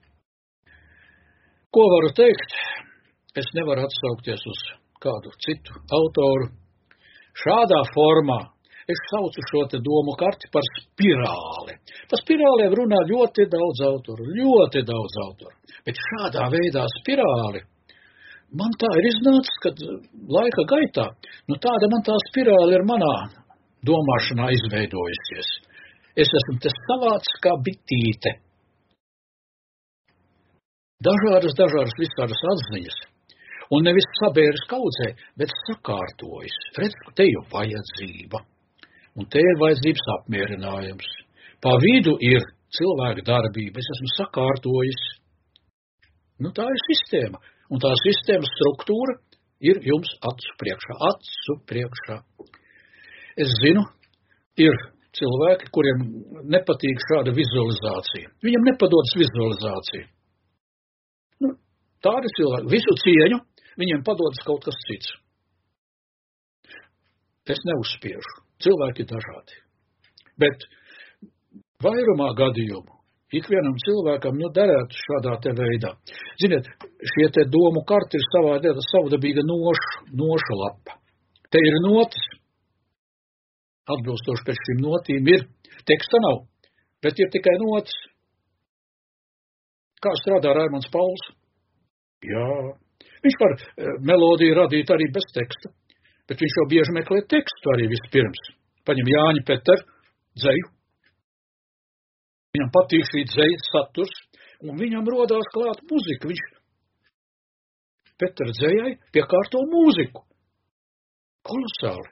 Ko varu teikt? Es nevaru atsaukties uz kādu citu autoru. Šādā formā es saucu šo te domu karti par spirāli. Par spirāliem runā ļoti daudz autoru, ļoti daudz autoru. Bet šādā veidā spirāli, man tā ir iznācis, kad laika gaitā, nu tāda man tā spirāli ir manā domāšanā izveidojusies. Es esmu te savāds kā bitīte. Dažādas, dažādas visādas atziņas. Un nevis sabēras kaudzē, bet sakārtojas. Redz, te ir vajadzība. Un te ir vajadzības apmierinājums. Pa vidu ir cilvēka darbība, es esmu sakārtojis. Nu, tā ir sistēma, un tā sistēmas struktūra ir jums acu priekšā, acu priekšā. Es zinu, ir cilvēki, kuriem nepatīk šāda vizualizācija. Viņam nepadodas vizualizācija. Nu, tādi cilvēki, visu cieņu, viņiem padodas kaut kas cits. Es neuzspiežu. Cilvēki ir dažādi. Bet vairumā gadījumu ikvienam cilvēkam nu derētu šādā te veidā. Ziniet, šie te domu karti ir savā dēļ savdabīga noša, noša lapa. Te ir notis. Atbilstoši pēc šīm notīm ir. Teksta nav, bet ir tikai notis. Kā strādā Raimonds Pauls? Jā, viņš var melodiju radīt arī bez teksta, bet viņš jau bieži meklē tekstu arī vispirms. Paņem Jāņa Peter dzeju. Viņam patīk šī dzejas saturs, un viņam rodās klāt muzika. Viņš Petra dzejai piekārto mūziku. Kolosāli.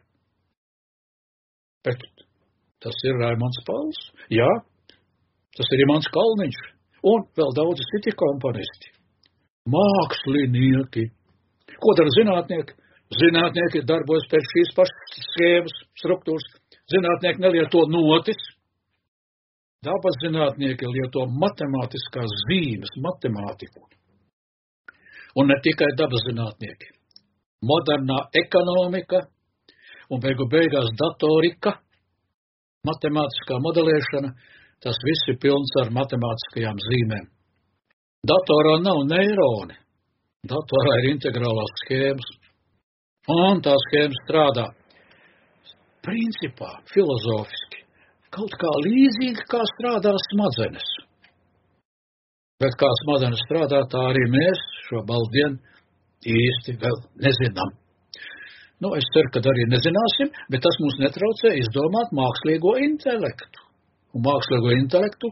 Bet tas ir Raimonds Pauls. Jā, tas ir Imants Kalniņš. Un vēl daudzi citi komponisti. Mākslinieki. Ko dara zinātnieki? Zinātnieki darbojas pēc šīs pašas schēmas, struktūras. Zinātnieki nelieto notis. Dabas zinātnieki lieto matemātiskās zīmes, matemātiku. Un ne tikai dabas zinātnieki. Modernā ekonomika un beigu beigās datorika, matemātiskā modelēšana, tas viss ir pilns ar matemātiskajām zīmēm. Datorā nav neironi. Datorā ir integrālās schēmas. Un tā schēma strādā principā, filozofiski. Kaut kā līdzīgi, kā strādā smadzenes. Bet kā smadzenes strādā, tā arī mēs šo baldienu īsti vēl nezinām. Nu, es ceru, ka arī nezināsim, bet tas mums netraucē izdomāt mākslīgo intelektu. Un mākslīgo intelektu,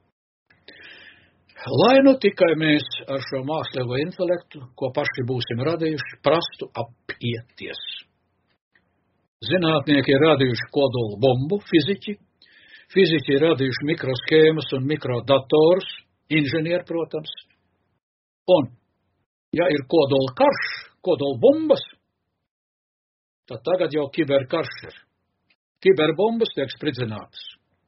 lai nu tikai mēs ar šo mākslīgo intelektu, ko paši būsim radījuši, prastu apieties. Zinātnieki ir radījuši kodolu bombu, fiziķi, Fiziķi ir radījuši mikroskēmas un mikrodatorus, inženieri, protams. Un, ja ir kodola karš, kodola bombas, tad tagad jau kiberkarš ir. Kiberbombas tiek spridzinātas.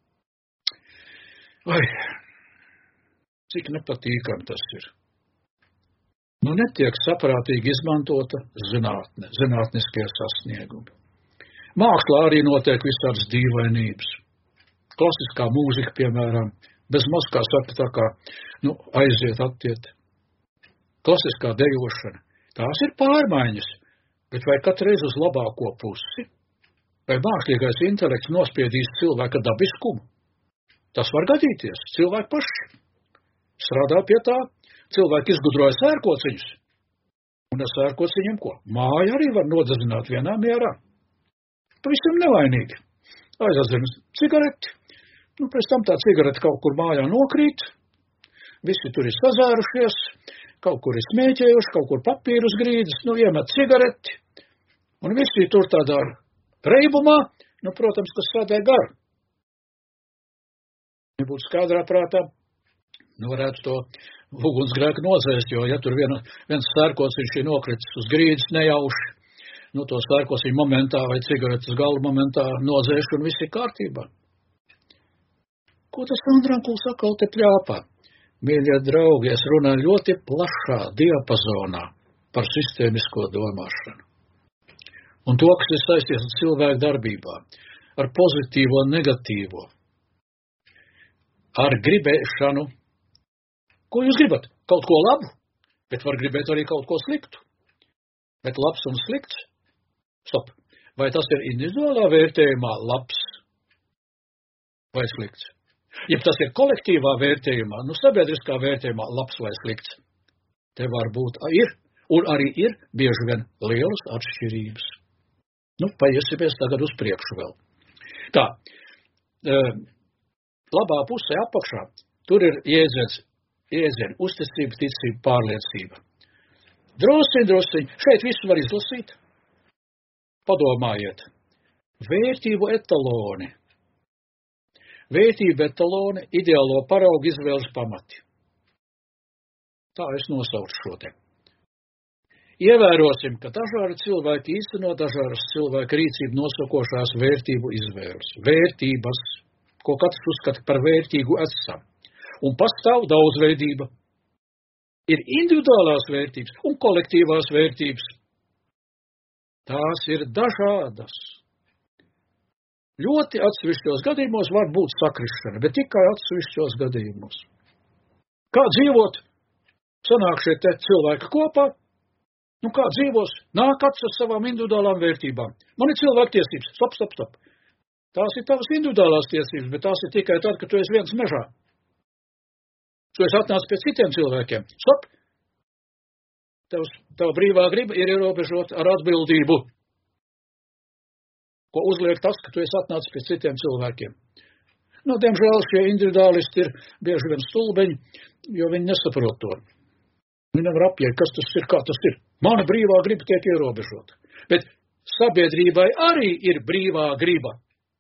Vai, cik nepatīkami tas ir. Nu, netiek saprātīgi izmantota zinātne, zinātniskie sasniegumi. Mākslā arī notiek visādas dīvainības. Klasiskā mūzika, piemēram, bez maz, kā saka, tā kā, nu, aiziet, attiet. Klasiskā dejošana. Tās ir pārmaiņas, bet vai katreiz uz labāko pusi? Vai mākslīgais intelekts nospiedīs cilvēka dabiskumu? Tas var gadīties, cilvēki paši. Strādā pie tā, cilvēki izgudroja sērkociņus. Un ar sērkociņiem ko? Māja arī var nodedzināt vienā mierā. Pavisam nevainīgi. Aizadzirams cigareti. Nu, pēc tam tā cigarete kaut kur mājā nokrīt, visi tur ir sazārušies, kaut kur ir smēķējuši, kaut kur papīrus grīdas, nu, iemet cigareti, un visi tur tādā reibumā, nu, protams, kas sādē garu. Ja būtu skaidrā prātā, nu, varētu to ugunsgrēku nozēst, jo, ja tur viena, viens sērkociņš ir nokritis uz grīdas nejauši, nu, to sērkociņu momentā vai cigaretes galu momentā nozēš un viss ir kārtībā. Ko tas Andrankuls atkal te pļāpā? Mīļie draugi, es runāju ļoti plašā diapazonā par sistēmisko domāšanu. Un to, kas ir saistīts ar cilvēku darbībā, ar pozitīvo un negatīvo, ar gribēšanu. Ko jūs gribat? Kaut ko labu, bet var gribēt arī kaut ko sliktu. Bet labs un slikts? Stop. Vai tas ir individuālā vērtējumā labs vai slikts? Ja tas ir kolektīvā vērtējumā, nu sabiedriskā vērtējumā labs vai slikts, te var būt ir, un arī ir bieži vien lielas atšķirības. Nu, paiesimies tagad uz priekšu vēl. Tā, e, labā pusē apakšā, tur ir jēdziens, jēdzieni, uzticība, ticība, pārliecība. Drosiņ, drosiņ, šeit visu var izlasīt. Padomājiet, vērtību etaloni. vērtību etaloni, ideālo paraugu izvēles pamati. Tā es nosaucu šo te. Ievērosim, ka dažādi cilvēki īsteno dažādas cilvēka rīcību nosakošās vērtību izvēles. Vērtības, ko katrs uzskata par vērtīgu esam. Un pastāv daudzveidība. Ir individuālās vērtības un kolektīvās vērtības. Tās ir dažādas. Ļoti atsevišķos gadījumos var būt sakrišana, bet tikai atsevišķos gadījumos. Kā dzīvot? Sanāk šie te cilvēki kopā. Nu kā dzīvos? Nāk katrs ar savām individuālām vērtībām. Man ir cilvēktiesības. Stop, stop, stop. Tās ir tavas individuālās tiesības, bet tās ir tikai tad, kad tu esi viens mežā. Tu esi atnācis pie citiem cilvēkiem. Stop. Tavs, tava brīvā griba ir ierobežota ar atbildību, ko uzliek tas, ka tu esi atnācis pie citiem cilvēkiem. Nu, diemžēl šie individuālisti ir bieži vien stulbeņi, jo viņi nesaprot to. Viņi nevar apiet, kas tas ir, kā tas ir. Mana brīvā griba tiek ierobežota. Bet sabiedrībai arī ir brīvā griba.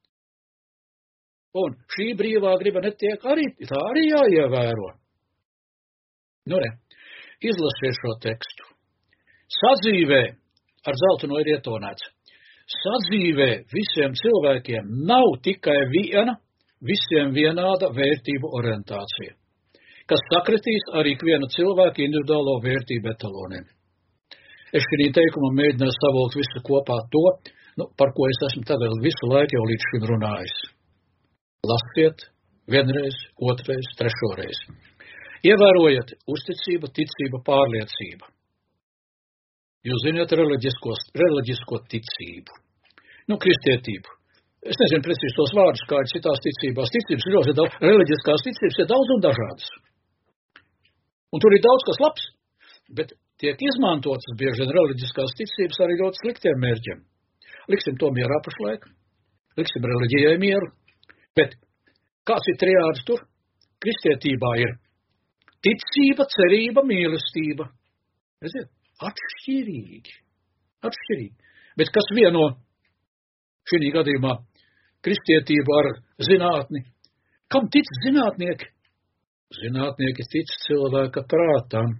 Un šī brīvā griba netiek arī, tā arī jāievēro. Nu ne, izlasiet šo tekstu. Sadzīvē, ar zeltu no ir ietonēts, sadzīvē visiem cilvēkiem nav tikai viena, visiem vienāda vērtību orientācija, kas sakritīs arī ikviena cilvēka individuālo vērtību etaloniem. Es šī teikumā mēģināju savilkt visu kopā to, nu, par ko es esmu tagad visu laiku jau līdz šim runājis. Lasiet vienreiz, otrreiz, trešoreiz. Ievērojiet uzticība, ticība, pārliecība. Jūs zināt reliģisko, reliģisko ticību. Nu, kristietību. Es nezinu precīzi tos vārdus, kā ir citās ticībās. Ticības ir ļoti daudz, reliģiskās ticības ir daudz un dažādas. Un tur ir daudz kas labs, bet tiek izmantotas bieži vien reliģiskās ticības arī ļoti sliktiem mērķiem. Liksim to mierā pašlaik, liksim reliģijai mieru, bet kāds ir triāds tur? Kristietībā ir ticība, cerība, mīlestība. Redziet, atšķirīgi, atšķirīgi. Bet kas vieno šī gadījumā kristietību ar zinātni? Kam tic zinātnieki? Zinātnieki tic cilvēka prātam.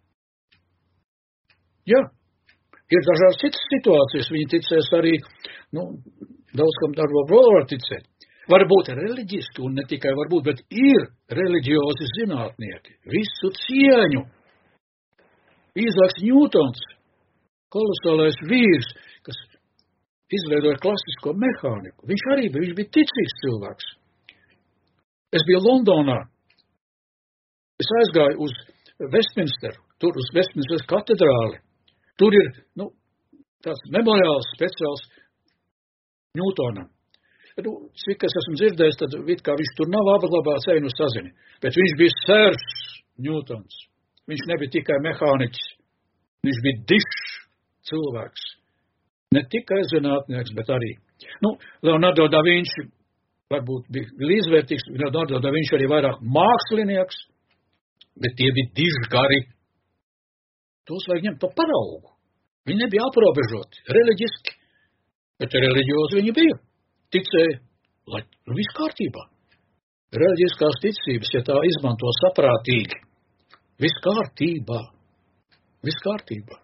Jā, ir dažādas citas situācijas, viņi ticēs arī, nu, daudz kam darbo vēl var ticēt. Varbūt reliģiski, un ne tikai varbūt, bet ir reliģiozi zinātnieki. Visu cieņu. Īzāks Ņūtons, kolosālais vīrs, kas izveidoja klasisko mehāniku. Viņš arī bija, viņš bija ticīgs cilvēks. Es biju Londonā. Es aizgāju uz Westminsteru, tur uz Westminsteras katedrāli. Tur ir, nu, tāds memoriāls speciāls Ņūtonam. Nu, cik es esmu dzirdējis, tad it kā viņš tur nav apglabāts, eju nu sazini. Bet viņš bija sērs Ņūtons. Viņš nebija tikai mehāniķis. Viņš bija dišs cilvēks. Ne tikai zinātnieks, bet arī. Nu, Leonardo da Vinci varbūt bija līdzvērtīgs, Leonardo da Vinci arī vairāk mākslinieks, bet tie bija diši gari. Tos vajag ņemt pa paraugu. Viņi nebija aprobežoti, reliģiski, bet reliģiozi viņi bija. Ticēja, lai nu viss kārtībā. Reliģiskās ticības, ja tā izmanto saprātīgi, viss kārtībā, viss kārtībā,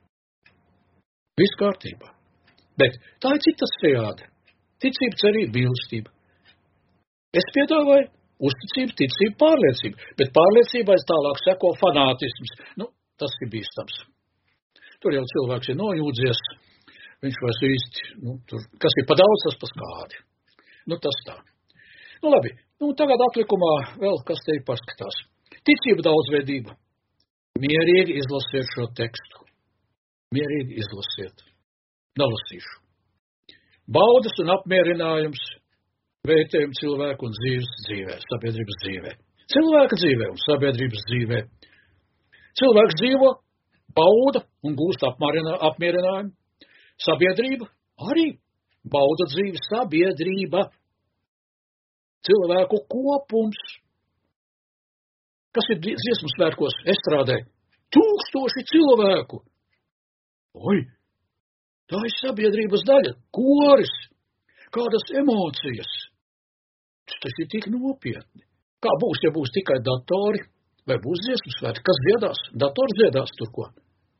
viss kārtībā. Bet tā ir cita triāde. Ticība, cerība, mīlestība. Es piedāvāju uzticību, ticību, pārliecību, bet pārliecībai tālāk seko fanātisms. Nu, tas ir bīstams. Tur jau cilvēks ir nojūdzies, viņš vairs īsti, nu, tur, kas ir pa daudz, tas pa skādi. Nu, tas tā. Nu, labi, nu, tagad atlikumā vēl kas te ir paskatās. Ticība, daudzveidība. Mierīgi izlasiet šo tekstu. Mierīgi izlasiet. Nelasīšu. Baudas un apmierinājums, vērtējumi cilvēku un dzīves dzīvē, sabiedrības dzīvē. Cilvēka dzīvē un sabiedrības dzīvē. Cilvēks dzīvo, bauda un gūst apmierinājumu. Sabiedrība arī bauda dzīvi, sabiedrība. Cilvēku kopums. Kas ir dziesmu svētkos estrādē? Tūkstoši cilvēku. Oi, tā ir sabiedrības daļa, koris, kādas emocijas. tas ir tik nopietni. Kā būs, ja būs tikai datori, vai būs dziesmu svētki? Kas dziedās? Dators dziedās tur ko?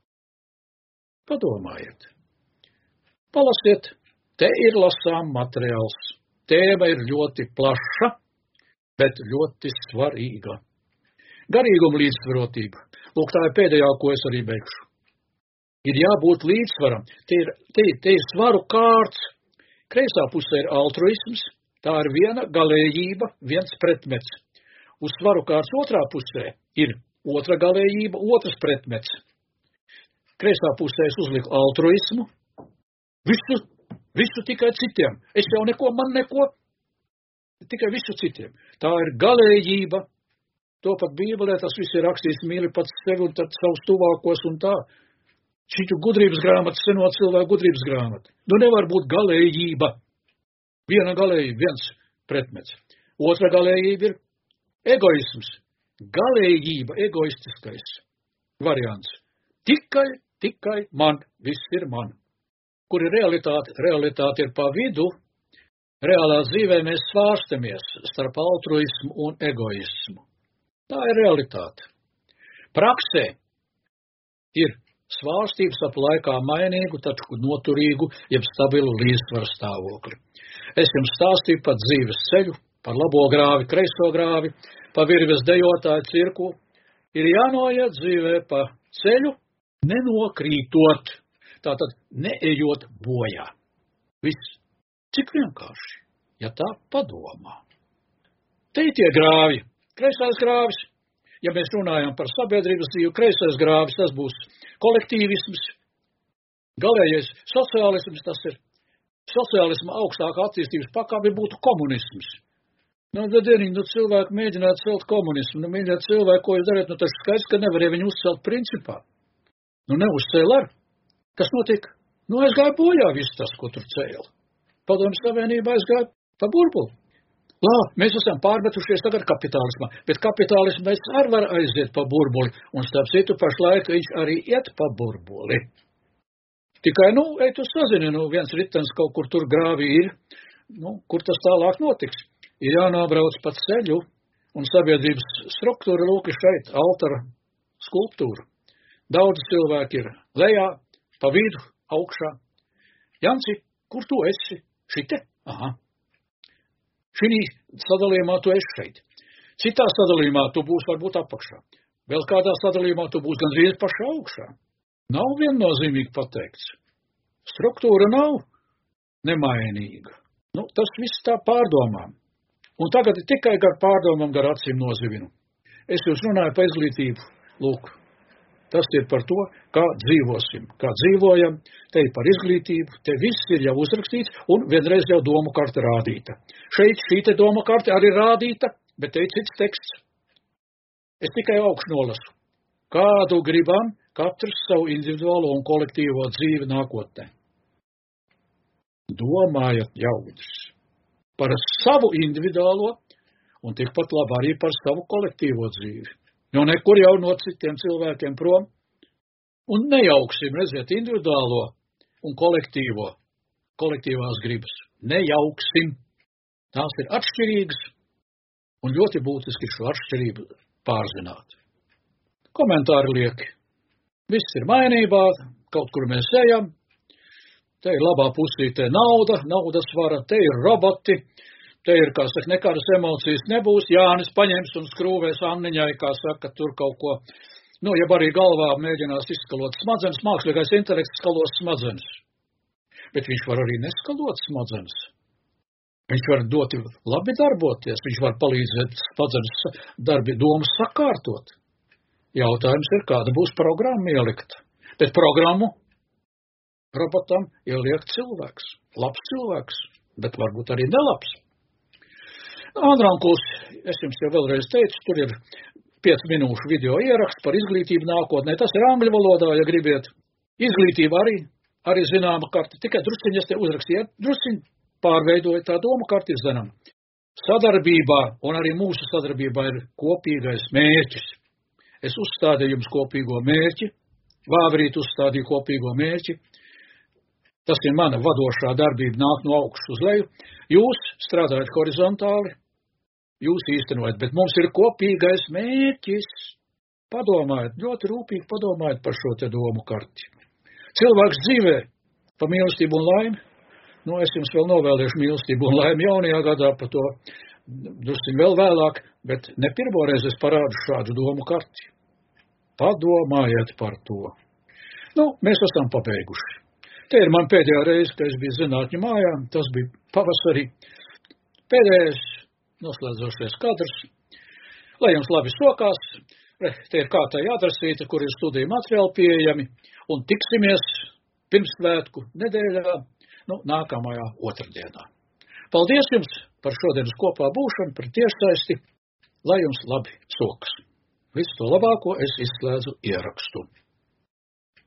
Padomājiet. Palasiet, te ir lasām materiāls. Tēma ir ļoti plaša, bet ļoti svarīga. Garīguma līdzsvarotība. Lūk, tā ir pēdējā, ko es arī beigšu. Ir jābūt līdzsvaram. Te ir, te, te ir svaru kārts. Kreisā pusē ir altruisms. Tā ir viena galējība, viens pretmets. Uz svaru kārts otrā pusē ir otra galējība, otrs pretmets. Kreisā pusē es uzliku altruismu. Visu, visu tikai citiem. Es jau neko, man neko. Tikai visu citiem. Tā ir galējība. To pat Bībelē tas viss ir rakstīts, mīli pats sevi un tad savus tuvākos un tā. Šitu gudrības grāmata, seno cilvēku gudrības grāmata. Nu nevar būt galējība. Viena galējība, viens pretmets. Otra galējība ir egoisms. Galējība, egoistiskais variants. Tikai, tikai man, viss ir man. Kur ir realitāte? Realitāte ir pa vidu. Reālā dzīvē mēs svārstamies starp altruismu un egoismu. Tā ir realitāte. Praksē ir svārstības ap laikā mainīgu, taču noturīgu, jeb stabilu līdzsvaru stāvokli. Es jums stāstīju par dzīves ceļu, par labo grāvi, kreiso grāvi, pa virves dejotāju cirku. Ir jānoiet dzīvē pa ceļu, nenokrītot, tātad neejot bojā. Viss. Cik vienkārši, ja tā padomā. Te ir tie grāvi, kreisais grāvis. Ja mēs runājam par sabiedrības dzīvi, kreisais grāvis, tas būs kolektīvisms, galējais sociālisms, tas ir sociālisma augstākā attīstības pakāpe būtu komunisms. Nu, tad dieniņ, nu, cilvēki mēģināt celt komunismu, nu, mēģināt cilvēku, ko jūs darāt, nu, tas skaidrs, ka nevarēja viņu uzcelt principā. Nu, neuzcēl ar. Kas notika? Nu, aizgāja bojā viss tas, ko tur cēla. Padomju Savienībā aizgāja pa burbuli. Lā, mēs esam pārmetušies tagad kapitālismā, bet kapitālismu mēs arī var aiziet pa burbuli, un starp citu pašlaik viņš arī iet pa burbuli. Tikai, nu, ej tu sazini, nu, viens ritens kaut kur tur grāvī ir, nu, kur tas tālāk notiks. Ir jānobrauc pa ceļu, un sabiedrības struktūra lūk šeit, altara skulptūra. Daudz cilvēki ir lejā, pa vidu, augšā. Janci, kur tu esi? Šite? Aha. Šī sadalījumā tu esi šeit. Citā sadalījumā tu būsi varbūt apakšā. Vēl kādā sadalījumā tu būsi gandrīz pašā augšā. Nav viennozīmīgi pateikts. Struktūra nav nemainīga. Nu, tas viss tā pārdomām. Un tagad tikai gar pārdomām, gar acīm nozivinu. Es jūs runāju par izglītību. Lūk, tas ir par to, kā dzīvosim, kā dzīvojam. Te ir par izglītību, te viss ir jau uzrakstīts un vienreiz jau domu karte rādīta. Šeit šī te domu karte arī rādīta, bet te ir cits teksts. Es tikai augšu nolasu. Kādu gribam, katrs savu individuālo un kolektīvo dzīvi nākotnē. Domājat jaudis par savu individuālo un tikpat labi arī par savu kolektīvo dzīvi. Jo nekur jau no citiem cilvēkiem prom. Un nejauksim, redziet, individuālo un kolektīvo, kolektīvās gribas. Nejauksim. Tās ir atšķirīgas un ļoti būtiski šo atšķirību pārzināt. Komentāri lieki. Viss ir mainībā, kaut kur mēs ejam. Te ir labā pusītē nauda, naudas vara, te ir roboti. Te ir, kā saka, nekādas emocijas nebūs. Jānis paņems un skrūvēs Anniņai, kā saka, tur kaut ko. Nu, ja arī galvā mēģinās izskalot smadzenes, mākslīgais intelekts skalos smadzenes. Bet viņš var arī neskalot smadzenes. Viņš var dot labi darboties, viņš var palīdzēt smadzenes darbi domas sakārtot. Jautājums ir, kāda būs programma ielikta. Bet programmu robotam ieliek cilvēks. Labs cilvēks, bet varbūt arī nelabs. Andrankuls, es jums jau vēlreiz teicu, tur ir piecu minūšu video ieraksts par izglītību nākotnē. Tas ir angļu valodā, ja gribiet. Izglītība arī, arī zināma karta. Tikai drusciņas te uzrakstījāt, drusciņi pārveidoja tā doma karta ir zinām. Sadarbībā un arī mūsu sadarbībā ir kopīgais mērķis. Es uzstādīju jums kopīgo mērķi, Vāvrīt uzstādīju kopīgo mērķi. Tas ir mana vadošā darbība nāk no augšas uz leju. Jūs strādājat horizontāli, jūs īstenojat, bet mums ir kopīgais mērķis. Padomājiet, ļoti rūpīgi padomājiet par šo te domu karti. Cilvēks dzīvē pa mīlestību un laimi. Nu, es jums vēl novēlēšu mīlestību un laimi jaunajā gadā, pa to drusciņ vēl vēlāk, bet ne pirmoreiz es parādu šādu domu karti. Padomājiet par to. Nu, mēs esam pabeiguši. Te ir man pēdējā reize, kad es biju zinātņu mājā, tas bija pavasarī. Pēdējais noslēdzošais kadrs. Lai jums labi sokās, te ir kārtai adresīte, kur ir studiju materiāli pieejami, un tiksimies pirmsvētku nedēļā, nu, nākamajā otrdienā. Paldies jums par šodienas kopā būšanu, par tiešsaisti, lai jums labi sokas. Visu to labāko es izslēdzu ierakstu.